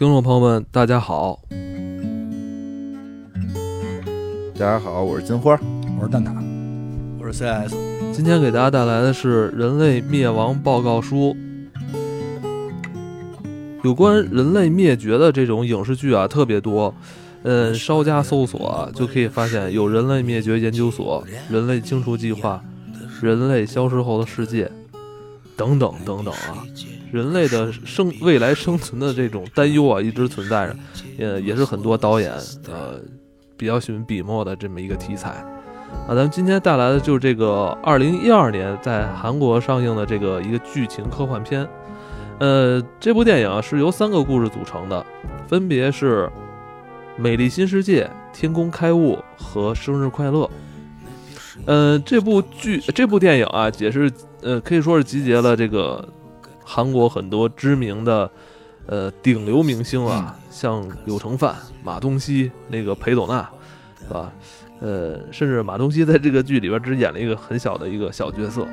听众朋友们，大家好。 大家好，我是金花， 我是蛋挞， 我是 CS。 今天给大家带来的是《人类灭亡报告书》。有关人类灭绝的这种影视剧啊，特别多。稍加搜索啊，就可以发现有人类灭绝研究所、人类清除计划、人类消失后的世界等等等等啊。人类的未来生存的这种担忧啊，一直存在着，也是很多导演比较喜欢笔墨的这么一个题材啊。咱们今天带来的就是这个2012年在韩国上映的这个一个剧情科幻片。这部电影啊是由3个故事组成的，分别是《美丽新世界》、《天宫开物》和《生日快乐》。这部电影啊，也是可以说是集结了这个韩国很多知名的顶流明星啊，像柳承范、马东锡、那个裴斗娜，是吧？甚至马东锡在这个剧里边只演了一个很小的一个小角色。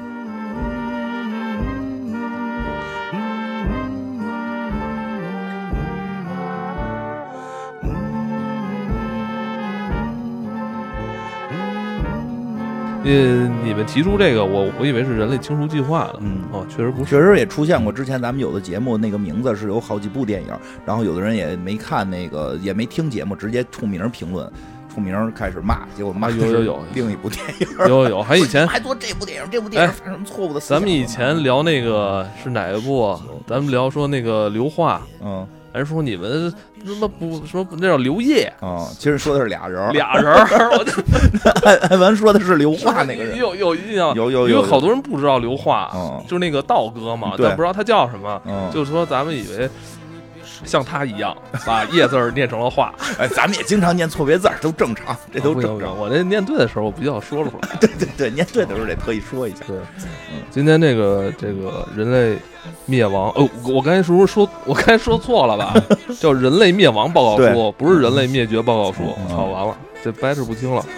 你们提出这个，我以为是人类清除计划的，确实不是， 确实也出现过。之前咱们有的节目那个名字是有好几部电影，然后有的人也没看那个，也没听节目，直接冲名评论，冲名开始骂，结果骂有另一部电影， 有，还以前还说这部电影犯什么错误的思想。 咱们以前聊那个是哪一部？咱们聊说那个刘化，还说你们他妈不说那叫刘烨其实说的是俩人， 我就艾文说的是刘化那个人， 有印象， 有， 因为好多人不知道刘化，就是那个道哥嘛，但不知道他叫什么，就是说咱们以为像他一样把叶字念成了化， 咱们也经常念错别字，都正常，这都正常。 我这念对的时候，我比较说出来。 对，念对的时候得特意说一下。 对，今天这个人类灭亡，我刚才说错了吧？叫人类灭亡报告书，不是人类灭绝报告书。好，完了，这掰扯不清了。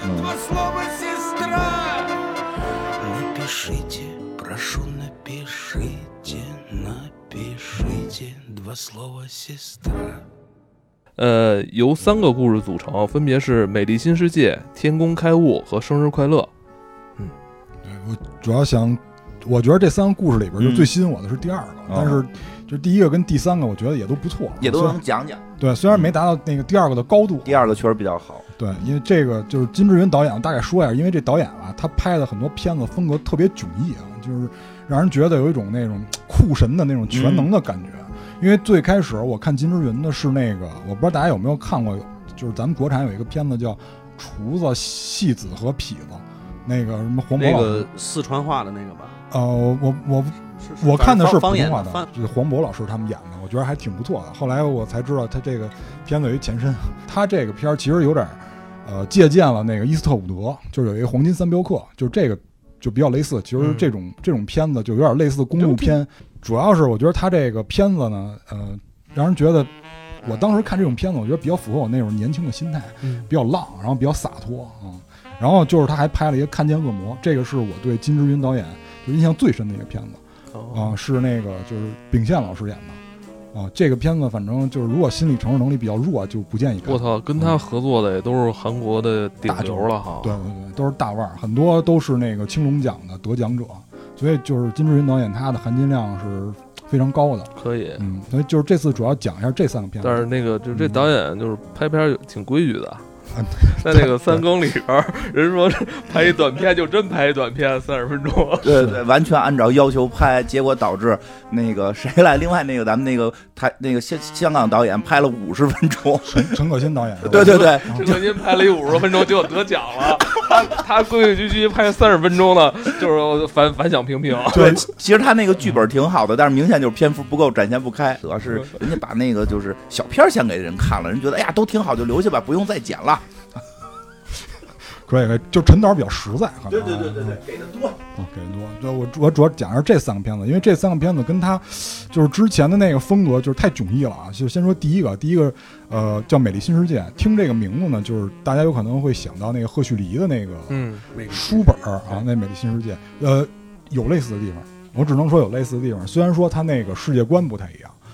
由3个故事组成，分别是《美丽新世界》、《天宫开物》和《生日快乐》。 对，我主要我觉得这3个故事里边就最吸引我的是第2个，但是就第1个跟第3个，我觉得也都不错， 也都能讲讲。 对，虽然没达到那个第2个的高度， 第2个确实比较好。 对，因为这个就是金志云导演，我大概说一下，因为这导演吧，他拍的很多片子风格特别迥异啊，就是让人觉得有一种那种酷神的那种全能的感觉。因为最开始我看金志云的是那个，我不知道大家有没有看过，就是咱们国产有一个片子叫《厨子、戏子和痞子》，那个什么黄渤老师， 那个四川话的那个吧？ 我看的是普通话的， 就是黄渤老师他们演的，我觉得还挺不错的。后来我才知道他这个片子有一前身，他这个片其实有点借鉴了那个伊斯特伍德，就是有一个黄金3镖客，就是这个就比较类似。其实这种片子就有点类似公路片。主要是我觉得他这个片子呢，让人觉得，我当时看这种片子，我觉得比较符合我那种年轻的心态，比较浪，然后比较洒脱啊。然后就是他还拍了一个《看见恶魔》，这个是我对金志云导演就印象最深的一个片子是那个就是秉宪老师演的这个片子反正就是如果心理承受能力比较弱，就不建议看。 我操，跟他合作的也都是韩国的顶流了哈。 对，都是大腕，很多都是那个青龙奖的得奖者。所以就是金志云导演他的含金量是非常高的， 可以， 所以就是这次主要讲一下这3个片子。 但是那个就这导演就是拍片挺规矩的，在那个3更里边，人说拍一短片就真拍一短片30分钟， 对，完全按照要求拍，结果导致那个谁来，另外那个咱们那个香港导演拍了50分钟， 陈可辛导演， 对， 陈可辛拍了50多分钟就得奖了，他规规矩矩拍30分钟的，就是反响平平。 对，其实他那个剧本挺好的，但是明显就是篇幅不够，展现不开。主要是人家把那个就是小片先给人看了，人觉得哎呀都挺好，就留下吧，不用再剪了。 可以，就陈导比较实在， 对，给的多， 给的多。我主要讲是这3个片子，因为这3个片子跟他就是之前的那个风格就是太迥异了啊。就先说第一个叫《美丽新世界》，听这个名字呢，就是大家有可能会想到那个赫胥黎的那个书本啊，那《美丽新世界》有类似的地方，我只能说有类似的地方。虽然说他那个世界观不太一样，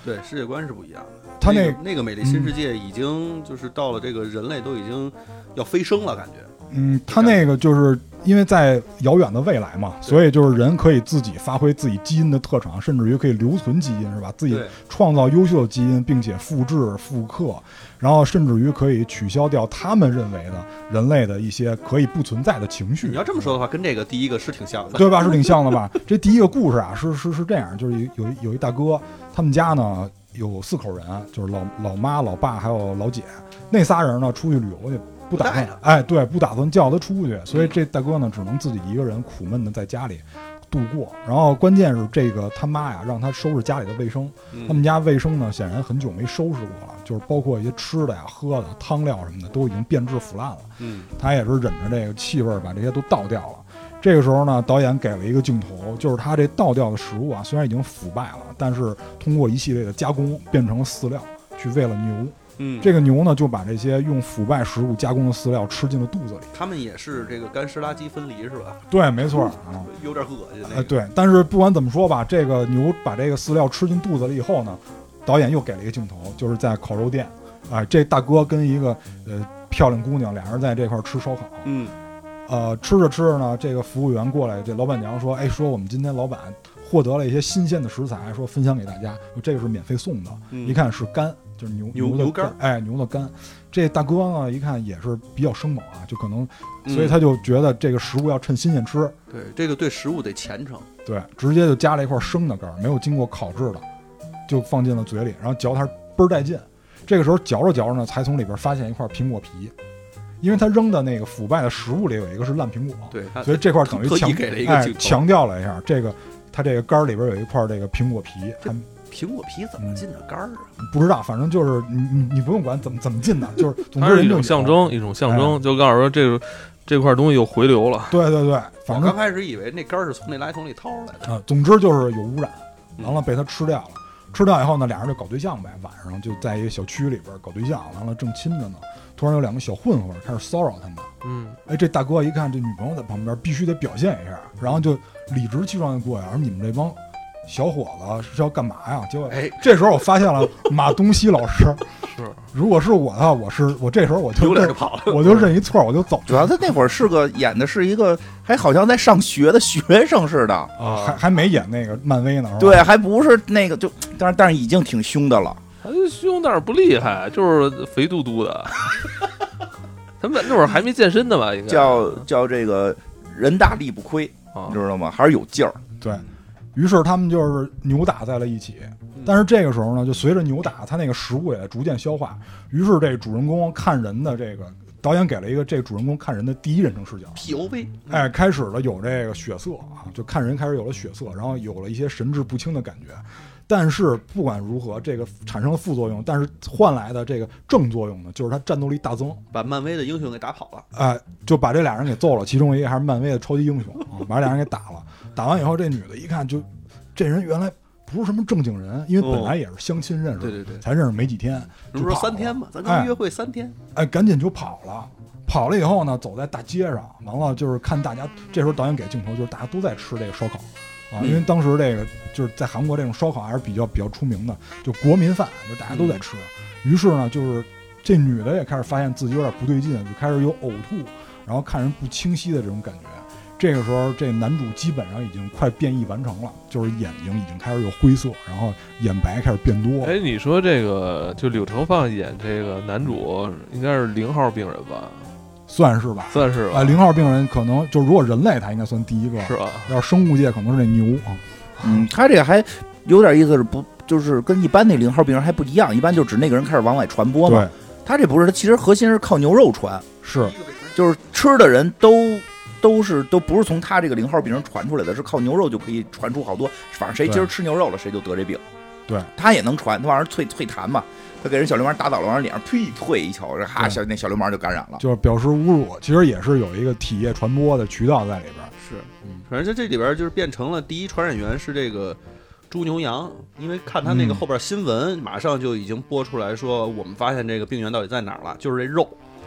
对，世界观是不一样的。 他那个美丽新世界已经就是到了这个人类都已经要飞升了，感觉。 他那个就是因为在遥远的未来嘛，所以就是人可以自己发挥自己基因的特长，甚至于可以留存基因，是吧？自己创造优秀的基因，并且复制、复刻，然后甚至于可以取消掉他们认为的人类的一些可以不存在的情绪。 你要这么说的话，跟这个第一个是挺像的， 对吧？是挺像的吧？这第一个故事啊，是这样，就是有一大哥，他们家呢有4口人，就是老妈、老爸还有老姐，那仨人呢出去旅游去。不打算，不打算叫他出去，所以这大哥呢，只能自己一个人苦闷的在家里度过。然后关键是这个他妈呀，让他收拾家里的卫生。他们家卫生呢，显然很久没收拾过了，就是包括一些吃的呀、喝的、汤料什么的，都已经变质腐烂了。他也是忍着这个气味把这些都倒掉了。这个时候呢，导演给了一个镜头，就是他这倒掉的食物啊，虽然已经腐败了，但是通过一系列的加工，变成了饲料，去喂了牛。这个牛呢就把这些用腐败食物加工的饲料吃进了肚子里。 他们也是这个干湿垃圾分离是吧？ 对，没错有点恶心。 对，但是不管怎么说吧，这个牛把这个饲料吃进肚子里以后呢，导演又给了一个镜头，就是在烤肉店，这大哥跟一个漂亮姑娘，俩人在这块吃烧烤。吃着呢，这个服务员过来，这老板娘说：“说我们今天老板获得了一些新鲜的食材，说分享给大家，这个是免费送的。一看是肝。”就是牛肝，牛的肝。这大哥呢，一看也是比较生猛啊，就可能，所以他就觉得这个食物要趁新鲜吃。 对，这个对食物得虔诚。 对，直接就加了一块生的肝，没有经过烤制的，就放进了嘴里，然后嚼它倍儿带劲。这个时候嚼着呢，才从里边发现一块苹果皮，因为他扔的那个腐败的食物里有一个是烂苹果， 对， 所以这块等于强调了一下这个，它这个肝里边有一块这个苹果皮。 苹果皮怎么进的肝啊？ 不知道，反正就是你不用管怎么进的，就是总之它是一种象征，就告诉说这块东西又回流了。 对，反正我刚开始以为那肝是从那垃圾桶里掏出来的总之就是有污染，完了被他吃掉了。吃掉以后呢，俩人就搞对象呗，晚上就在一个小区里边搞对象，完了正亲着呢，突然有2个小混混开始骚扰他们。这大哥一看这女朋友在旁边，必须得表现一下，然后就理直气壮的过来，说你们这帮小伙子是要干嘛呀？结果这时候我发现了马东锡老师。 是， 如果是我的话，我这时候我就跑了， 我就认一错，我就走。 主要他那会儿演的是一个还好像在上学的学生似的还没演那个漫威呢。 对，还不是那个但是已经挺凶的了。 还凶，但是不厉害，就是肥嘟嘟的。他们那会儿还没健身呢吧？应该叫这个人大力不亏，你知道吗？还是有劲儿。 对。于是他们就是扭打在了一起，但是这个时候呢，就随着扭打，他那个食物也在逐渐消化。于是这主人公看人的这个导演给了一个这主人公看人的第一人称视角 ，POV， 开始了有这个血色啊，就看人开始有了血色，然后有了一些神志不清的感觉。但是不管如何，这个产生了副作用，但是换来的这个正作用呢，就是他战斗力大增， 把漫威的英雄给打跑了。 就把这俩人给揍了，其中一个还是漫威的超级英雄把俩人给打了。打完以后，这女的一看就，这人原来不是什么正经人，因为本来也是相亲认识， 对， 才认识没几天， 不是说3天嘛，咱刚约会3天， 赶紧就跑了。跑了以后呢，走在大街上，完了就是看大家，这时候导演给镜头就是大家都在吃这个烧烤因为当时这个就是在韩国这种烧烤还是比较出名的，就国民饭，就大家都在吃。于是呢，就是这女的也开始发现自己有点不对劲，就开始有呕吐，然后看人不清晰的这种感觉。这个时候，这男主基本上已经快变异完成了，就是眼睛已经开始有灰色，然后眼白开始变多。 你说这个就柳成放演这个男主应该是0号病人吧？ 算是吧。0号病人可能就如果人类他应该算第一个， 是吧？ 要是生物界可能是那牛啊。 他这个还有点意思，是不就是跟一般那0号病人还不一样？一般就指那个人开始往外传播嘛。 对， 他这不是，他其实核心是靠牛肉传， 是， 就是吃的人都不是从他这个0号病人传出来的，是靠牛肉就可以传出好多。反正谁今儿吃牛肉了，谁就得这病。 对， 他也能传，他往上啐痰嘛。他给人小流氓打倒了，往脸上呸啐一球，那小流氓就感染了， 就是表示侮辱。其实也是有一个体液传播的渠道在里边。 是，反正在这里边就是变成了第一传染源是这个猪牛羊，因为看他那个后边新闻，马上就已经播出来说，我们发现这个病源到底在哪儿了，就是这肉。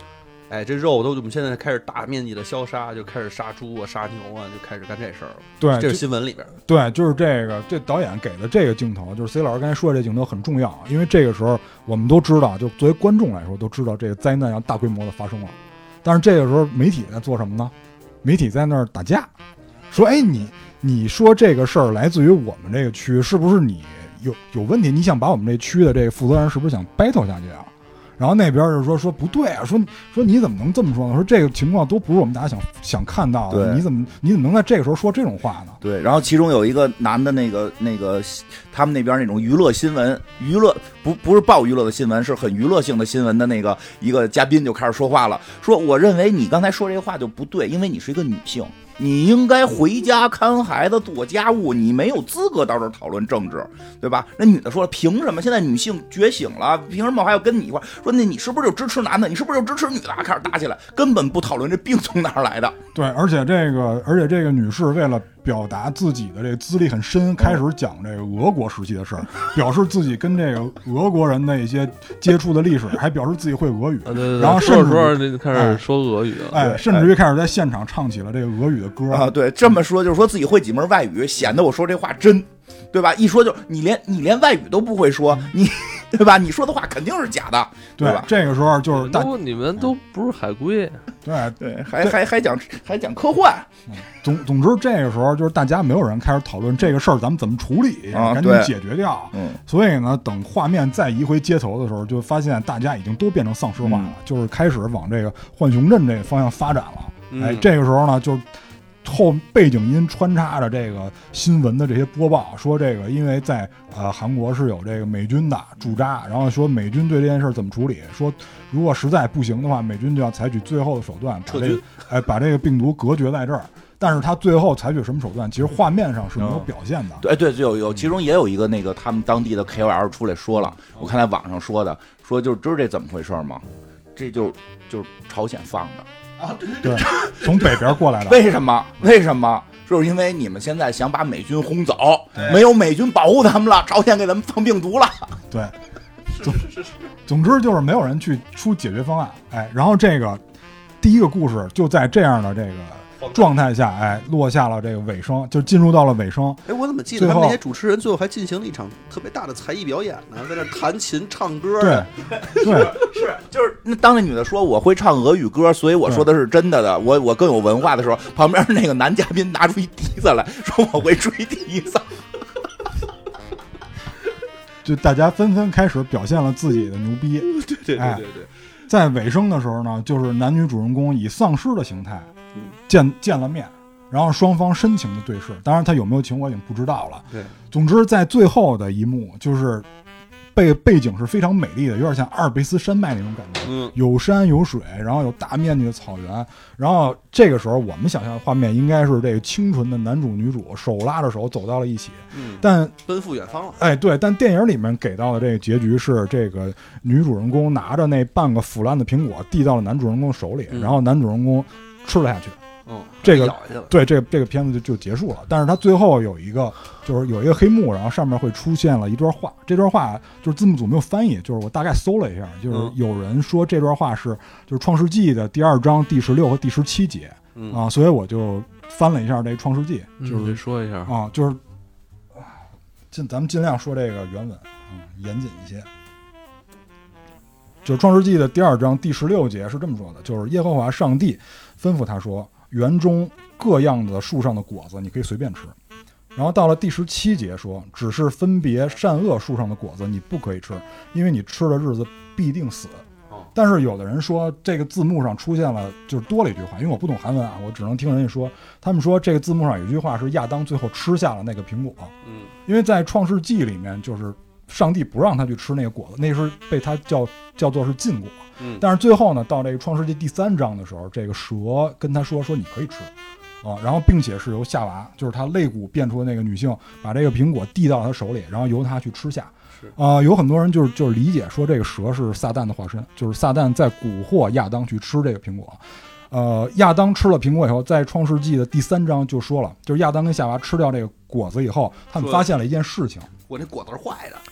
哎，这肉都我们现在开始大面积的消杀，就开始杀猪啊、杀牛啊，就开始干这事儿了。 对， 这是新闻里边。 对，就是这导演给的这个镜头，就是 C 老师刚才说的这镜头很重要，因为这个时候我们都知道，就作为观众来说都知道这个灾难要大规模的发生了。但是这个时候媒体在做什么呢？媒体在那儿打架，说哎你说这个事儿来自于我们这个区，是不是你有问题？你想把我们这区的这个负责人是不是想 battle 下去啊？然后那边就说不对啊，说你怎么能这么说呢？说这个情况都不是我们大家想看到的，你怎么能在这个时候说这种话呢？ 对，然后其中有一个男的那个他们那边那种娱乐新闻，不是报娱乐的新闻，是很娱乐性的新闻的那个一个嘉宾就开始说话了，说我认为你刚才说这个话就不对，因为你是一个女性。你应该回家看孩子做家务，你没有资格到这儿讨论政治，对吧？那女的说了，凭什么现在女性觉醒了，凭什么我还要跟你一块说？那你是不是就支持男的？你是不是就支持女的？开始打起来，根本不讨论这病从哪儿来的。 对，而且这个女士为了表达自己的这个资历很深，开始讲这个俄国时期的事儿，表示自己跟这个俄国人的一些接触的历史，还表示自己会俄语，然后甚至开始说俄语了， 甚至于开始在现场唱起了这个俄语的歌啊。对，这么说就是说自己会几门外语，显得我说这话真，对吧？一说就你连外语都不会说，你对吧？你说的话肯定是假的，对吧？ 这个时候就是你们都不是海归， 对，还讲科幻。 总之这个时候就是大家没有人开始讨论这个事儿咱们怎么处理，赶紧解决掉。所以呢，等画面再移回街头的时候，就发现大家已经都变成丧尸化了，就是开始往这个浣熊镇这个方向发展了。哎，这个时候呢，就是后背景音穿插着这个新闻的这些播报，说这个因为在韩国是有这个美军的驻扎，然后说美军对这件事怎么处理，说如果实在不行的话，美军就要采取最后的手段把这个病毒隔绝在这儿。但是他最后采取什么手段，其实画面上是没有表现的。 对，有其中也有一个那个他们当地的 KOL 出来说了，我看在网上说就知道这怎么回事吗？这就是朝鲜放的啊，对，从北边过来的。 为什么？就是因为你们现在想把美军轰走，没有美军保护他们了，朝鲜给他们放病毒了。 对，总之就是没有人去出解决方案。哎，然后这个第一个故事就在这样的这个状态下，哎，落下了这个尾声，就进入到了尾声。 哎，我怎么记得他们那些主持人最后还进行了一场特别大的才艺表演呢？在那弹琴唱歌。 对， 是就是当那女的说我会唱俄语歌，所以我说的是真的。我更有文化的时候，旁边那个男嘉宾拿出一笛子来说我会吹笛子。 就大家纷纷开始表现了自己的牛逼。 对。 在尾声的时候呢，就是男女主人公以丧尸的形态见了面，然后双方深情的对视。当然他有没有情我已经不知道了。 对， 总之在最后的一幕就是背景是非常美丽的，有点像阿尔卑斯山脉那种感觉。有山有水，然后有大面积的草原。然后这个时候我们想象的画面应该是这个清纯的男主女主手拉着手走到了一起，但奔赴远方了。 哎，对，但电影里面给到的这个结局是这个女主人公拿着那半个腐烂的苹果递到了男主人公手里，然后男主人公吃了下去。这个对这个片子就结束了。但是它最后有一个黑幕，然后上面会出现了一段话。这段话就是字幕组没有翻译，就是我大概搜了一下，就是有人说这段话是就是创世纪的第2章第16和第17节啊，所以我就翻了一下这创世纪，就是说一下啊，就是咱们尽量说这个原文，严谨一些。就是创世纪的第2章第16节是这么说的，就是耶和华上帝吩咐他说，园中各样的树上的果子你可以随便吃。然后到了第17节说，只是分别善恶树上的果子你不可以吃，因为你吃的日子必定死。但是有的人说这个字幕上出现了，就是多了一句话，因为我不懂韩文啊，我只能听人家说，他们说这个字幕上有一句话是亚当最后吃下了那个苹果。因为在创世纪里面就是上帝不让他去吃那个果子，那是被他叫做是禁果。但是最后呢，到这个创世纪第3章的时候，这个蛇跟他说你可以吃啊，然后并且是由夏娃，就是他肋骨变出的那个女性，把这个苹果递到他手里，然后由他去吃下。有很多人就是理解说这个蛇是撒旦的化身，就是撒旦在蛊惑亚当去吃这个苹果。亚当吃了苹果以后，在创世纪的第3章就说了，就是亚当跟夏娃吃掉这个果子以后，他们发现了一件事情， 我这果子是坏的。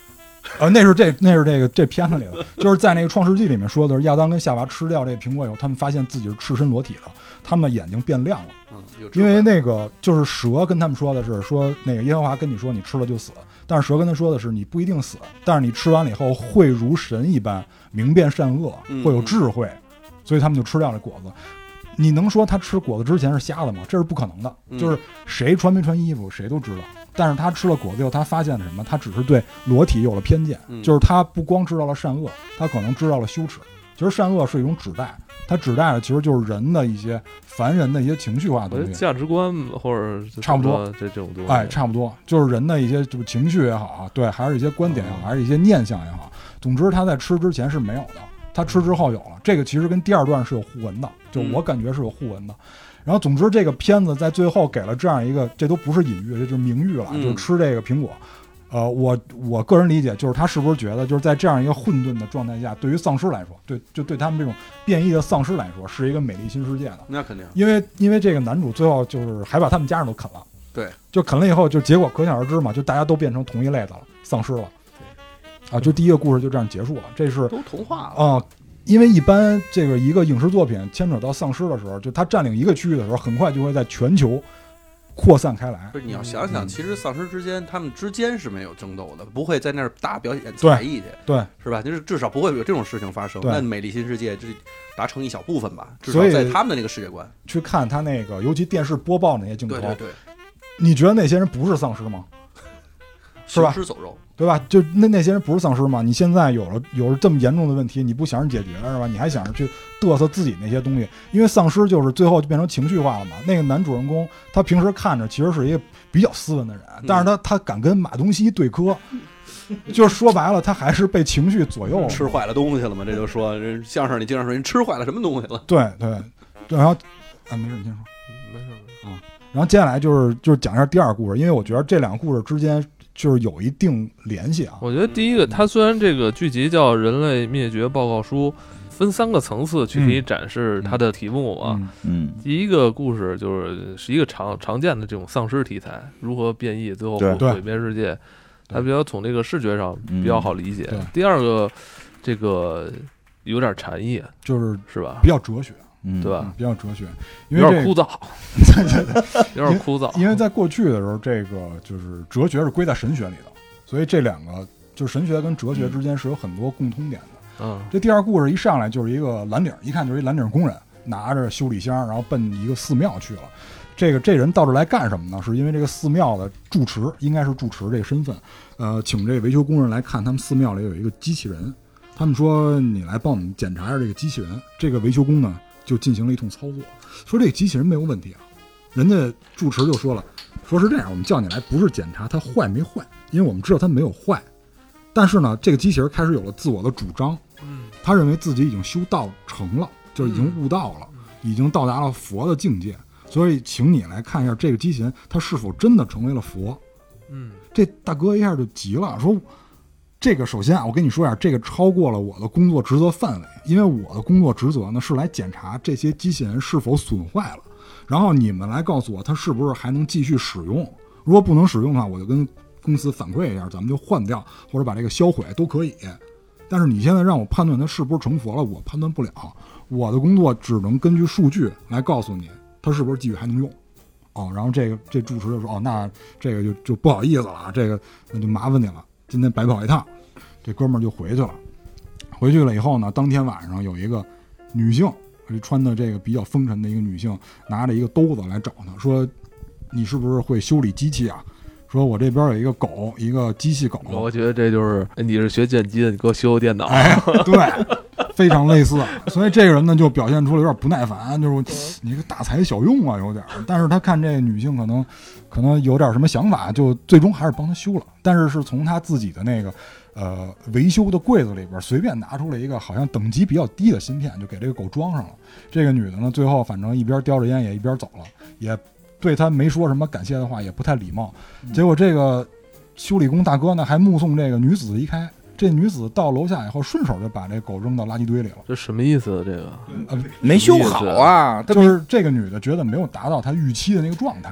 那是这片子里的，就是在那个《创世纪》里面说的是亚当跟夏娃吃掉这个苹果以后，他们发现自己是赤身裸体的，他们的眼睛变亮了。因为那个就是蛇跟他们说的是说那个耶和华跟你说你吃了就死，但是蛇跟他说的是你不一定死，但是你吃完了以后会如神一般明辨善恶，会有智慧，所以他们就吃掉了果子。你能说他吃果子之前是瞎的吗？这是不可能的。就是谁穿没穿衣服谁都知道，但是他吃了果子以后，他发现了什么？他只是对裸体有了偏见，就是他不光知道了善恶，他可能知道了羞耻。其实善恶是一种指代，它指代的其实就是人的一些凡人的一些情绪化的东西， 价值观或者差不多这种东西。 差不多就是人的一些就是情绪也好，对，还是一些观点也好，还是一些念想也好。总之，他在吃之前是没有的，他吃之后有了。这个其实跟第二段是有互文的，就我感觉是有互文的。然后，总之这个片子在最后给了这样一个，这都不是隐喻，这就是明喻了，就是吃这个苹果。我个人理解就是他是不是觉得就是在这样一个混沌的状态下，对于丧尸来说，对他们这种变异的丧尸来说，是一个美丽新世界的。 那肯定， 因为这个男主最后就是还把他们家人都啃了， 对， 就啃了以后，就结果可想而知嘛，就大家都变成同一类的了，丧尸了。啊，就第一个故事就这样结束了，这是都童话了啊。因为一般这个一个影视作品牵扯到丧尸的时候，就它占领一个区域的时候，很快就会在全球扩散开来。 不是，你要想想，其实丧尸之间他们之间是没有争斗的，不会在那儿大表演才艺去， 对， 是吧？就是至少不会有这种事情发生。那美丽新世界这达成一小部分吧，至少在他们的那个世界观。 去看他那个，尤其电视播报那些镜头， 对， 你觉得那些人不是丧尸吗？是吧？ 行尸走肉， 对吧？就那些人不是丧尸吗？你现在有了这么严重的问题，你不想着解决是吧？你还想着去嘚瑟自己那些东西，因为丧尸就是最后就变成情绪化了嘛。那个男主人公他平时看着其实是一个比较斯文的人，但是他敢跟马东锡对磕，就是说白了他还是被情绪左右了， 吃坏了东西了嘛？这就说人相声里经常说人吃坏了什么东西了。 对，然后没事，你先说。 没事啊。然后接下来就是讲一下第二个故事，因为我觉得这两个故事之间就是有一定联系啊。 我觉得第一个，它虽然这个剧集叫《人类灭绝报告书》，分3个层次去可以展示它的题目嘛。第一个故事是一个常见的这种丧尸题材，如何变异，最后毁灭世界，它比较从这个视觉上比较好理解。第二个，这个有点禅意，是吧？ 比较哲学。 对吧？ 比较哲学，因为有点枯燥，有点枯燥。 因为在过去的时候，这个就是哲学是归在神学里的，所以这两个就是神学跟哲学之间是有很多共通点的。这第二故事一上来就是一个蓝领，一看就是一蓝领工人，拿着修理箱，然后奔一个寺庙去了。这人到这来干什么呢？是因为这个寺庙的住持，应该是住持这个身份，请这个维修工人来看他们寺庙里有一个机器人，他们说你来帮我们检查一下这个机器人。这个维修工呢就进行了一通操作，说这个机器人没有问题啊。人家住持就说了，说是这样，我们叫你来不是检查它坏没坏，因为我们知道它没有坏，但是呢，这个机器人开始有了自我的主张，他认为自己已经修道成了，就是已经悟道了，已经到达了佛的境界，所以请你来看一下这个机器人它是否真的成为了佛。这大哥一下就急了，说这个首先啊，我跟你说一下，这个超过了我的工作职责范围，因为我的工作职责呢是来检查这些机器人是否损坏了，然后你们来告诉我它是不是还能继续使用，如果不能使用的话，我就跟公司反馈一下，咱们就换掉或者把这个销毁都可以。但是你现在让我判断它是不是成佛了，我判断不了，我的工作只能根据数据来告诉你它是不是继续还能用。然后这住持就说，那这个就不好意思了，这个那就麻烦你了，今天白跑一趟。这哥们儿就回去了。回去了以后呢，当天晚上有一个女性，穿的这个比较风尘的一个女性，拿着一个兜子来找他，说你是不是会修理机器啊？说我这边有一个狗，一个机器狗。 我觉得这就是你是学剪辑的，你给我修修电脑。 对，非常类似。所以这个人呢就表现出了有点不耐烦，就是你这个大材小用啊，有点。但是他看这个女性可能有点什么想法，就最终还是帮他修了。但是从他自己的那个维修的柜子里边随便拿出了一个好像等级比较低的芯片，就给这个狗装上了。这个女的呢，最后反正一边叼着烟也一边走了，也对他没说什么感谢的话，也不太礼貌。结果这个修理工大哥呢，还目送这个女子离开。这女子到楼下以后，顺手就把这狗扔到垃圾堆里了。 这什么意思？这个没修好啊！ 就是这个女的觉得没有达到她预期的那个状态。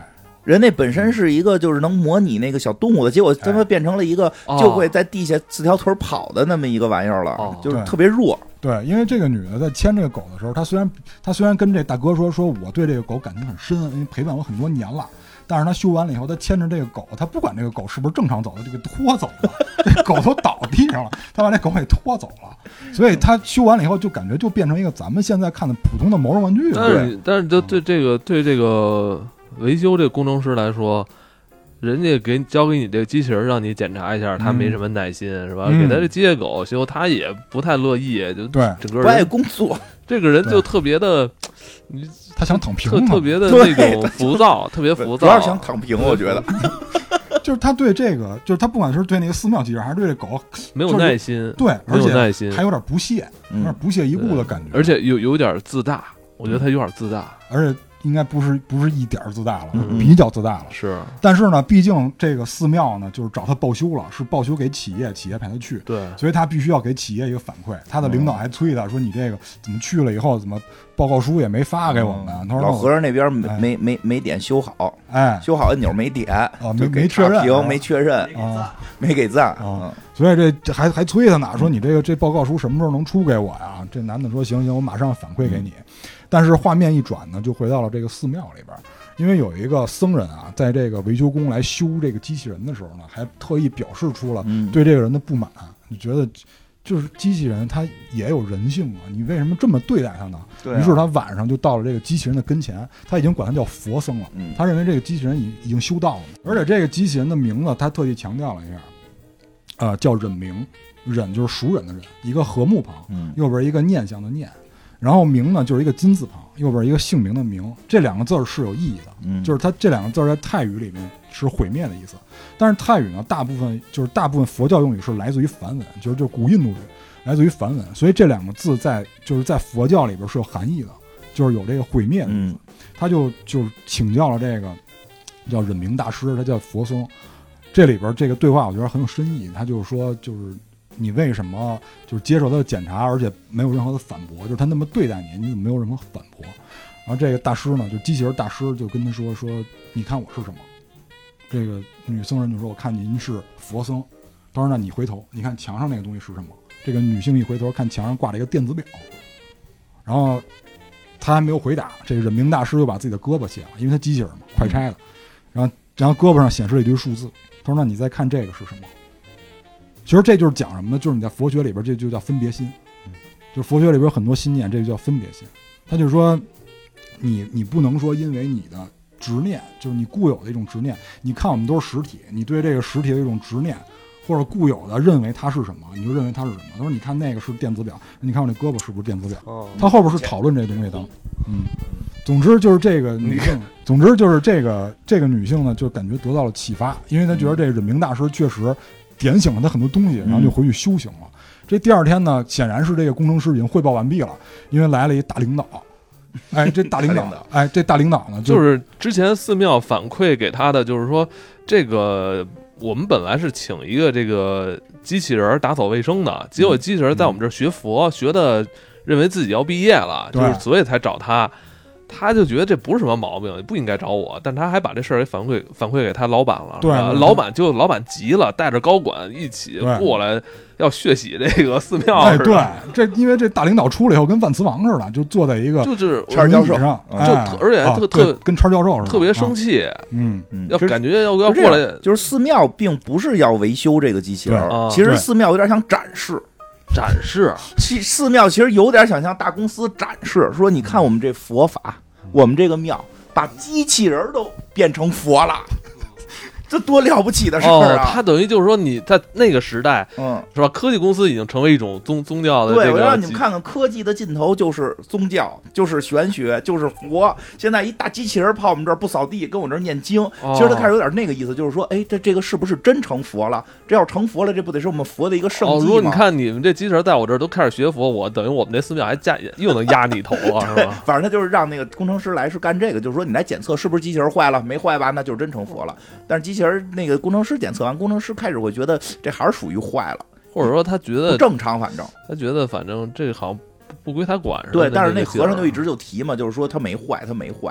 人那本身是一个就是能模拟那个小动物的，结果他妈变成了一个就会在地下4条腿跑的那么一个玩意儿了，就是特别弱。 对，因为这个女的在牵这个狗的时候，她虽然跟这大哥说我对这个狗感情很深，因为陪伴我很多年了。但是他修完了以后，他牵着这个狗，他不管这个狗是不是正常走的，就给拖走了。这狗都倒地上了，他把这狗给拖走了。所以他修完了以后，就感觉就变成一个咱们现在看的普通的毛绒玩具了。 但是对这个维修这个工程师来说，人家交给你这个机器人让你检查一下，他没什么耐心，是吧？给他这机械狗修，他也不太乐意，就对整个人不爱工作。 这个人就特别的， 他想躺平， 特别的那种浮躁，特别浮躁， 主要是想躺平，我觉得。 就是他对这个，就是他不管是对那个寺庙机器人，还是对这狗， 没有耐心， 对， 没有耐心， 还有点不屑，有点不屑一顾的感觉， 而且有点自大，我觉得他有点自大， 而且应该不是一点自大了，比较自大了。 是， 但是呢，毕竟这个寺庙呢，就是找他报修了，是报修给企业派他去， 对， 所以他必须要给企业一个反馈。他的领导还催他说：“你这个怎么去了以后，怎么报告书也没发给我们？”他说：“ 老和尚那边没点修好，修好按钮没点， 没确认， 没确认没给赞啊。所以这还催他呢，说你这报告书什么时候能出给我呀？”这男的说：“行，我马上反馈给你。”但是画面一转呢，就回到了这个寺庙里边，因为有一个僧人啊，在这个维修工来修这个机器人的时候呢，还特意表示出了对这个人的不满。你觉得，就是机器人他也有人性啊，你为什么这么对待他呢？于是他晚上就到了这个机器人的跟前，他已经管他叫佛僧了。他认为这个机器人已经修道了，而且这个机器人的名字他特地强调了一下，叫忍明，忍就是熟忍的忍，一个禾木旁，右边一个念想的念。然后明呢就是一个金字旁，右边一个姓名的名，这两个字是有意义的，就是它这两个字在泰语里面是毁灭的意思。但是泰语呢，大部分佛教用语是来自于梵文，就是古印度语，来自于梵文，所以这两个字在佛教里边是有含义的，就是有这个毁灭的意思。他就请教了这个叫忍明大师，他叫佛僧。这里边这个对话我觉得很有深意，他就是说你为什么就是接受他的检查，而且没有任何的反驳？就是他那么对待你，你怎么没有任何反驳？然后这个大师呢，就机器人大师就跟他说，你看我是什么？这个女僧人就说，我看您是佛僧。他说，那你回头，你看墙上那个东西是什么？这个女性一回头看墙上挂着一个电子表，然后他还没有回答，这个忍明大师又把自己的胳膊卸了，因为他机器人嘛，快拆了。然后胳膊上显示了一堆数字。他说，那你再看这个是什么？其实这就是讲什么呢？就是你在佛学里边，这就叫分别心。就是佛学里边有很多心念，这就叫分别心。他就是说，你不能说因为你的执念，就是你固有的一种执念，你看我们都是实体，你对这个实体的一种执念，或者固有的认为它是什么，你就认为它是什么。他说，你看那个是电子表，你看我这胳膊是不是电子表？他后边是讨论这东西的。总之就是这个女性，总之就是这个女性呢，就感觉得到了启发，因为她觉得这个忍明大师确实点醒了他很多东西，然后就回去修行了。这第二天呢，显然是这个工程师已经汇报完毕了，因为来了一大领导。这大领导呢， 就是之前寺庙反馈给他的，就是说这个我们本来是请一个这个机器人打扫卫生的，结果机器人在我们这儿学佛，学的认为自己要毕业了，就是所以才找他。他就觉得这不是什么毛病，不应该找我，但他还把这事儿给反馈给他老板了。 对， 老板急了，带着高管一起过来要血洗这个寺庙。 对，这因为这大领导出来以后跟万磁王似的，就坐在一个就是叉教授上， 而且还特跟叉教授似的， 特别生气。要感觉要过来， 就是寺庙并不是要维修这个机器人，其实寺庙有点想展示。寺庙其实有点想向大公司展示，说你看我们这佛法，我们这个庙把机器人都变成佛了，这多了不起的事儿啊！ 他等于就是说你在那个时代，是吧？科技公司已经成为一种宗教的这个。 对，我让你们看看科技的尽头就是宗教，就是玄学，就是佛。现在一大机器人跑我们这儿不扫地，跟我这儿念经，其实他开始有点那个意思，就是说，哎，这个是不是真成佛了？这要成佛了，这不得是我们佛的一个圣迹吗？ 如果你看你们这机器人在我这儿都开始学佛，等于我们这寺庙还又能压你头了，是吧？ 反正他就是让那个工程师来是干这个，就是说你来检测是不是机器人坏了，没坏吧，那就是真成佛了。但是机器人那个工程师检测完，工程师开始会觉得这还是属于坏了， 或者说他觉得不正常，反正他觉得反正这好像不归他管。 对，但是那和尚就一直就提嘛，就是说他没坏，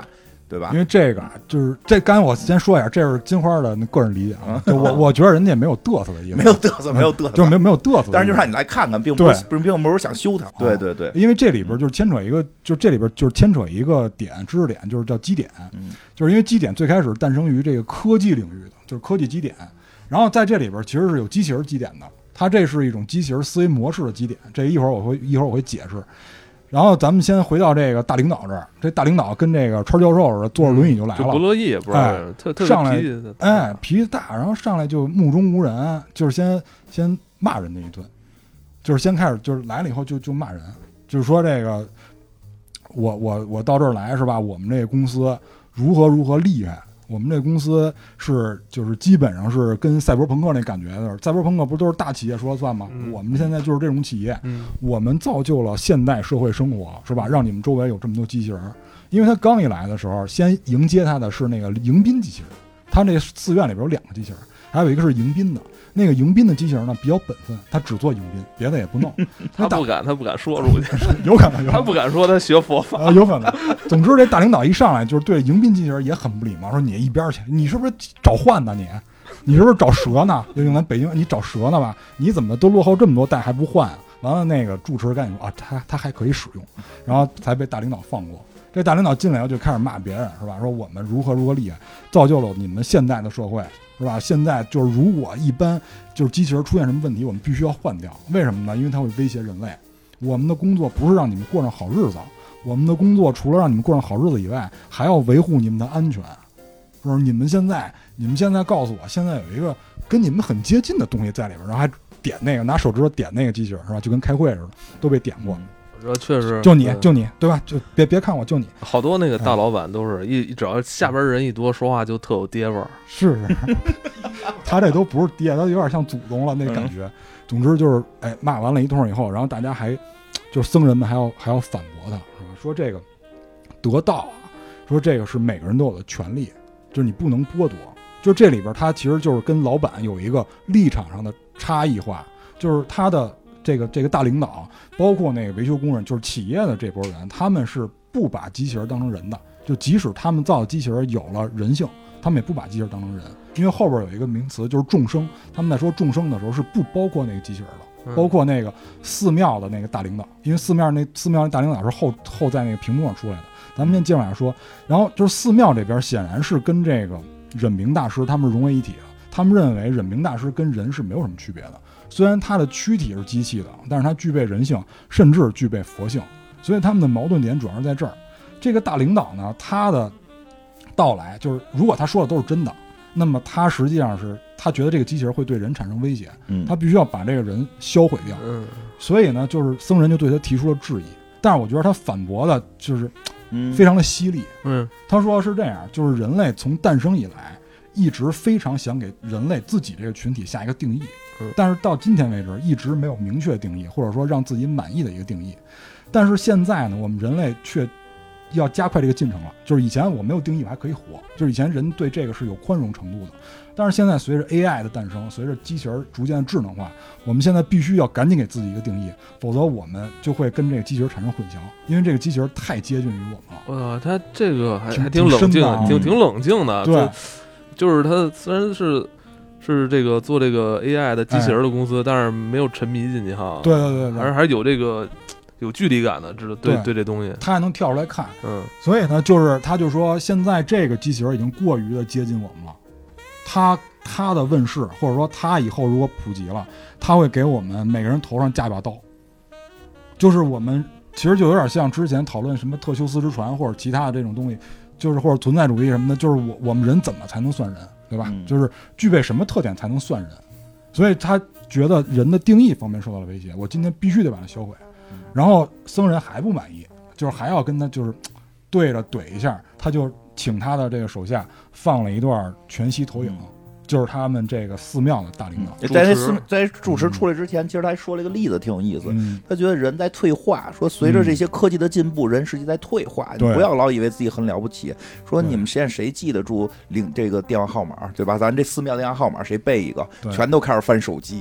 对吧？ 因为这个就是这，刚才我先说一下，这是金花的个人理解啊。就我觉得人家也没有嘚瑟的意思， 没有嘚瑟，没有嘚瑟， 就是没有嘚瑟， 但是就让你来看看，并不是想修它。对对对， 因为这里边就是牵扯一个，就这里边就是牵扯一个点，知识点，就是叫基点。就是因为基点最开始诞生于这个科技领域的，就是科技基点。然后在这里边其实是有机器人基点的，它这是一种机器人思维模式的基点。这一会儿我会解释。然后咱们先回到这个大领导这儿，这大领导跟这个川教授似的，坐着轮椅就来了， 就不乐意，不是特上来脾气大，然后上来就目中无人，就是先骂人家一顿，就是先开始就是来了以后就骂人，就是说这个我到这儿来是吧？我们这个公司如何厉害。我们这公司就是基本上是跟赛博朋克那感觉的，赛博朋克不都是大企业说了算吗？我们现在就是这种企业，我们造就了现代社会生活，是吧？让你们周围有这么多机器人。因为他刚一来的时候，先迎接他的是那个迎宾机器人，他这寺院里边有2个机器人，还有一个是迎宾的。那个迎宾的机器人呢比较本分，他只做迎宾，别的也不弄。 他不敢说出去， 有可能他不敢说他学佛法， 有可能。总之，这大领导一上来就是对迎宾机器人也很不礼貌，说你一边去，你是不是找换呢？你是不是找蛇呢？就用咱北京，你找蛇呢吧？你怎么都落后这么多代还不换？完了，那个住持赶紧说啊，他还可以使用，然后才被大领导放过。这大领导进来后就开始骂别人，是吧？说我们如何厉害，造就了你们现代的社会。是吧？现在就是如果一般就是机器人出现什么问题，我们必须要换掉。为什么呢？因为它会威胁人类。我们的工作不是让你们过上好日子，我们的工作除了让你们过上好日子以外，还要维护你们的安全。就是你们现在告诉我，现在有一个跟你们很接近的东西在里边，然后还点那个拿手指头点那个机器人，是吧？就跟开会似的，都被点过。 这确实就你对吧？就别看我，就你。 好多那个大老板都是只要下边人一多，说话就特有爹味儿。 是，他这都不是爹，他有点像祖宗了那感觉。总之就是，骂完了一通以后，然后大家还就是僧人们还要反驳他，是吧？说这个得道啊，说这个是每个人都有的权利，就是你不能剥夺。就这里边他其实就是跟老板有一个立场上的差异化，就是他的。这个大领导，包括那个维修工人，就是企业的这波人，他们是不把机器人当成人的。就即使他们造的机器人有了人性，他们也不把机器人当成人。因为后边有一个名词就是众生，他们在说众生的时候是不包括那个机器人的，包括那个寺庙的那个大领导，因为寺庙那大领导是后在那个屏幕上出来的。咱们先接着来说，然后就是寺庙这边显然是跟这个忍明大师他们融为一体的，他们认为忍明大师跟人是没有什么区别的。虽然他的躯体是机器的，但是他具备人性，甚至具备佛性，所以他们的矛盾点主要是在这儿。这个大领导呢，他的到来就是，如果他说的都是真的，那么他实际上是他觉得这个机器人会对人产生威胁，他必须要把这个人销毁掉。所以呢，就是僧人就对他提出了质疑，但是我觉得他反驳的就是非常的犀利。他说是这样，就是人类从诞生以来一直非常想给人类自己这个群体下一个定义。但是到今天为止一直没有明确定义，或者说让自己满意的一个定义。但是现在呢，我们人类却要加快这个进程了。就是以前我没有定义我还可以活，就是以前人对这个是有宽容程度的。但是现在随着 AI 的诞生，随着机器人逐渐的智能化，我们现在必须要赶紧给自己一个定义，否则我们就会跟这个机器人产生混淆，因为这个机器人太接近于我们了。 他这个还挺冷静，挺冷静的。 对， 就是他虽然是这个做这个 AI 的机器人的公司，但是没有沉迷进去哈。 对， 还是有这个有距离感的，知道对这东西， 他还能跳出来看。所以呢，就是他就说，现在这个机器人已经过于的接近我们了。他的问世，或者说他以后如果普及了，他会给我们每个人头上架把刀。就是我们其实就有点像之前讨论什么特修斯之船或者其他的这种东西，就是或者存在主义什么的，就是我们人怎么才能算人？对吧？就是具备什么特点才能算人？所以他觉得人的定义方面受到了威胁，我今天必须得把它销毁。然后僧人还不满意，就是还要跟他就是对着怼一下，他就请他的这个手下放了一段全息投影，就是他们这个寺庙的大领导。 在主持出来之前，其实他还说了一个例子，挺有意思。他觉得人在退化，说随着这些科技的进步，人实际在退化。你不要老以为自己很了不起。说你们现在谁记得住这个电话号码，对吧？咱这寺庙电话号码谁背一个，全都开始翻手机。